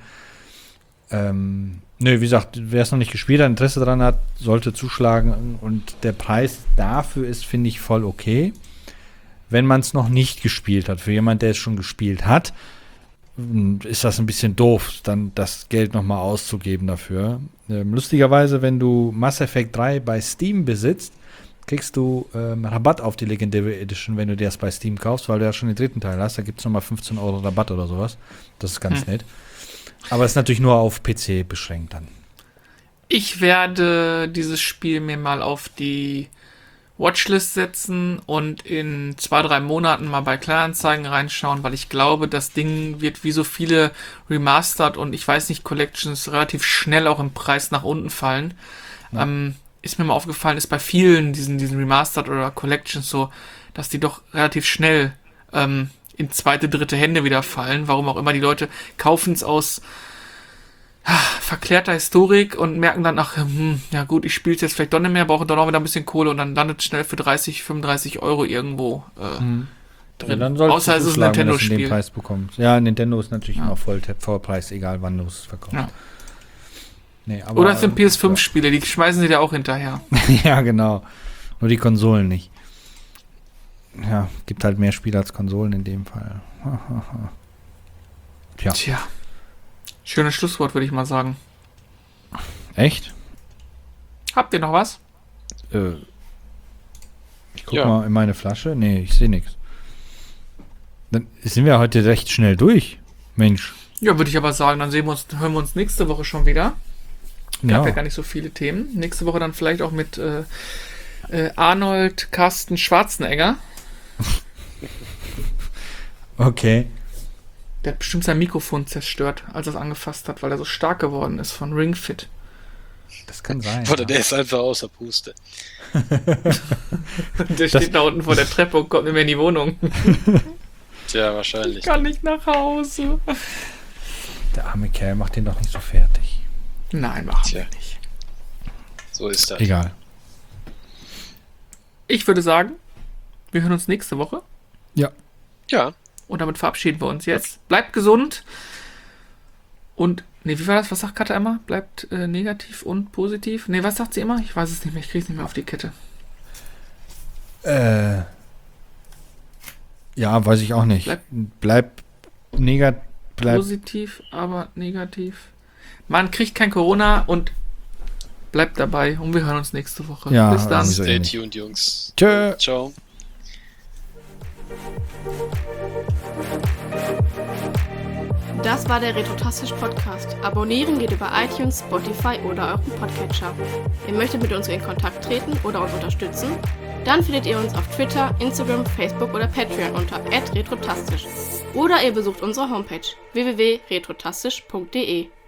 Ähm, nö, wie gesagt, wer es noch nicht gespielt hat, Interesse daran hat, sollte zuschlagen. Und der Preis dafür ist, finde ich, voll okay. Wenn man es noch nicht gespielt hat, für jemand, der es schon gespielt hat, ist das ein bisschen doof, dann das Geld nochmal auszugeben dafür. Ähm, lustigerweise, wenn du Mass Effect drei bei Steam besitzt, kriegst du ähm, Rabatt auf die Legendary Edition, wenn du dir das bei Steam kaufst, weil du ja schon den dritten Teil hast. Da gibt es nochmal fünfzehn Euro Rabatt oder sowas. Das ist ganz Hm. nett. Aber es ist natürlich nur auf P C beschränkt dann. Ich werde dieses Spiel mir mal auf die Watchlist setzen und in zwei, drei Monaten mal bei Kleinanzeigen reinschauen, weil ich glaube, das Ding wird wie so viele Remastered und ich weiß nicht, Collections relativ schnell auch im Preis nach unten fallen. Ja. Ähm, ist mir mal aufgefallen, ist bei vielen diesen, diesen Remastered oder Collections so, dass die doch relativ schnell ähm, in zweite, dritte Hände wieder fallen. Warum auch immer, die Leute kaufen es aus ah, verklärter Historik und merken dann, ach, hm, ja gut, ich spiele es jetzt vielleicht doch nicht mehr, brauche doch noch wieder ein bisschen Kohle und dann landet es schnell für dreißig, fünfunddreißig Euro irgendwo äh, drin. Ja, dann solltest Außer du es ist ein zuschlagen, wenn du es in dem Nintendo-Spiel. Preis bekommst. Ja, Nintendo ist natürlich Ja. immer voll Vollpreis, egal wann du es verkaufst. Ja. Nee, aber, Oder es sind ähm, P S fünf Spiele, die schmeißen sie dir auch hinterher. Ja, genau. Nur die Konsolen nicht. Ja, gibt halt mehr Spiele als Konsolen in dem Fall. Tja, Tja. Schönes Schlusswort, würde ich mal sagen. echt? Habt ihr noch was? Äh, ich guck Ja. mal in meine Flasche. Nee, ich sehe nichts. Dann sind wir heute recht schnell durch. Mensch. Ja, würde ich aber sagen, dann sehen wir uns, hören wir uns nächste Woche schon wieder. Gab Ja. ja gar nicht so viele Themen. Nächste Woche dann vielleicht auch mit äh, äh, Arnold Carsten Schwarzenegger. Okay. Der hat bestimmt sein Mikrofon zerstört, als er es angefasst hat, weil er so stark geworden ist von Ring Fit. Das kann sein. Oder ja. der ist einfach außer Puste. Der steht da unten vor der Treppe und kommt nicht mehr in die Wohnung. Tja, wahrscheinlich. Ich kann nicht nach Hause. Der arme Kerl macht den doch nicht so fertig. Nein, machen Tja. wir nicht. So ist das. Egal. Ich würde sagen, wir hören uns nächste Woche. Ja. Ja, Und damit verabschieden wir uns jetzt. Bleibt gesund. Und, nee, wie war das? Was sagt Katja immer? Bleibt äh, negativ und positiv? Nee, was sagt sie immer? Ich weiß es nicht mehr. Ich kriege es nicht mehr auf die Kette. Äh. Ja, weiß ich auch nicht. Bleib- Bleib, negat, bleib. Positiv, aber negativ. Man kriegt kein Corona und bleibt dabei. Und wir hören uns nächste Woche. Ja, Bis dann. so stay ähnlich. tuned, Jungs. Tschö. Ciao. Das war der Retrotastisch Podcast. Abonnieren geht über iTunes, Spotify oder euren Podcatcher. Ihr möchtet mit uns in Kontakt treten oder uns unterstützen? Dann findet ihr uns auf Twitter, Instagram, Facebook oder Patreon unter at retrotastisch. Oder ihr besucht unsere Homepage w w w punkt retrotastisch punkt de.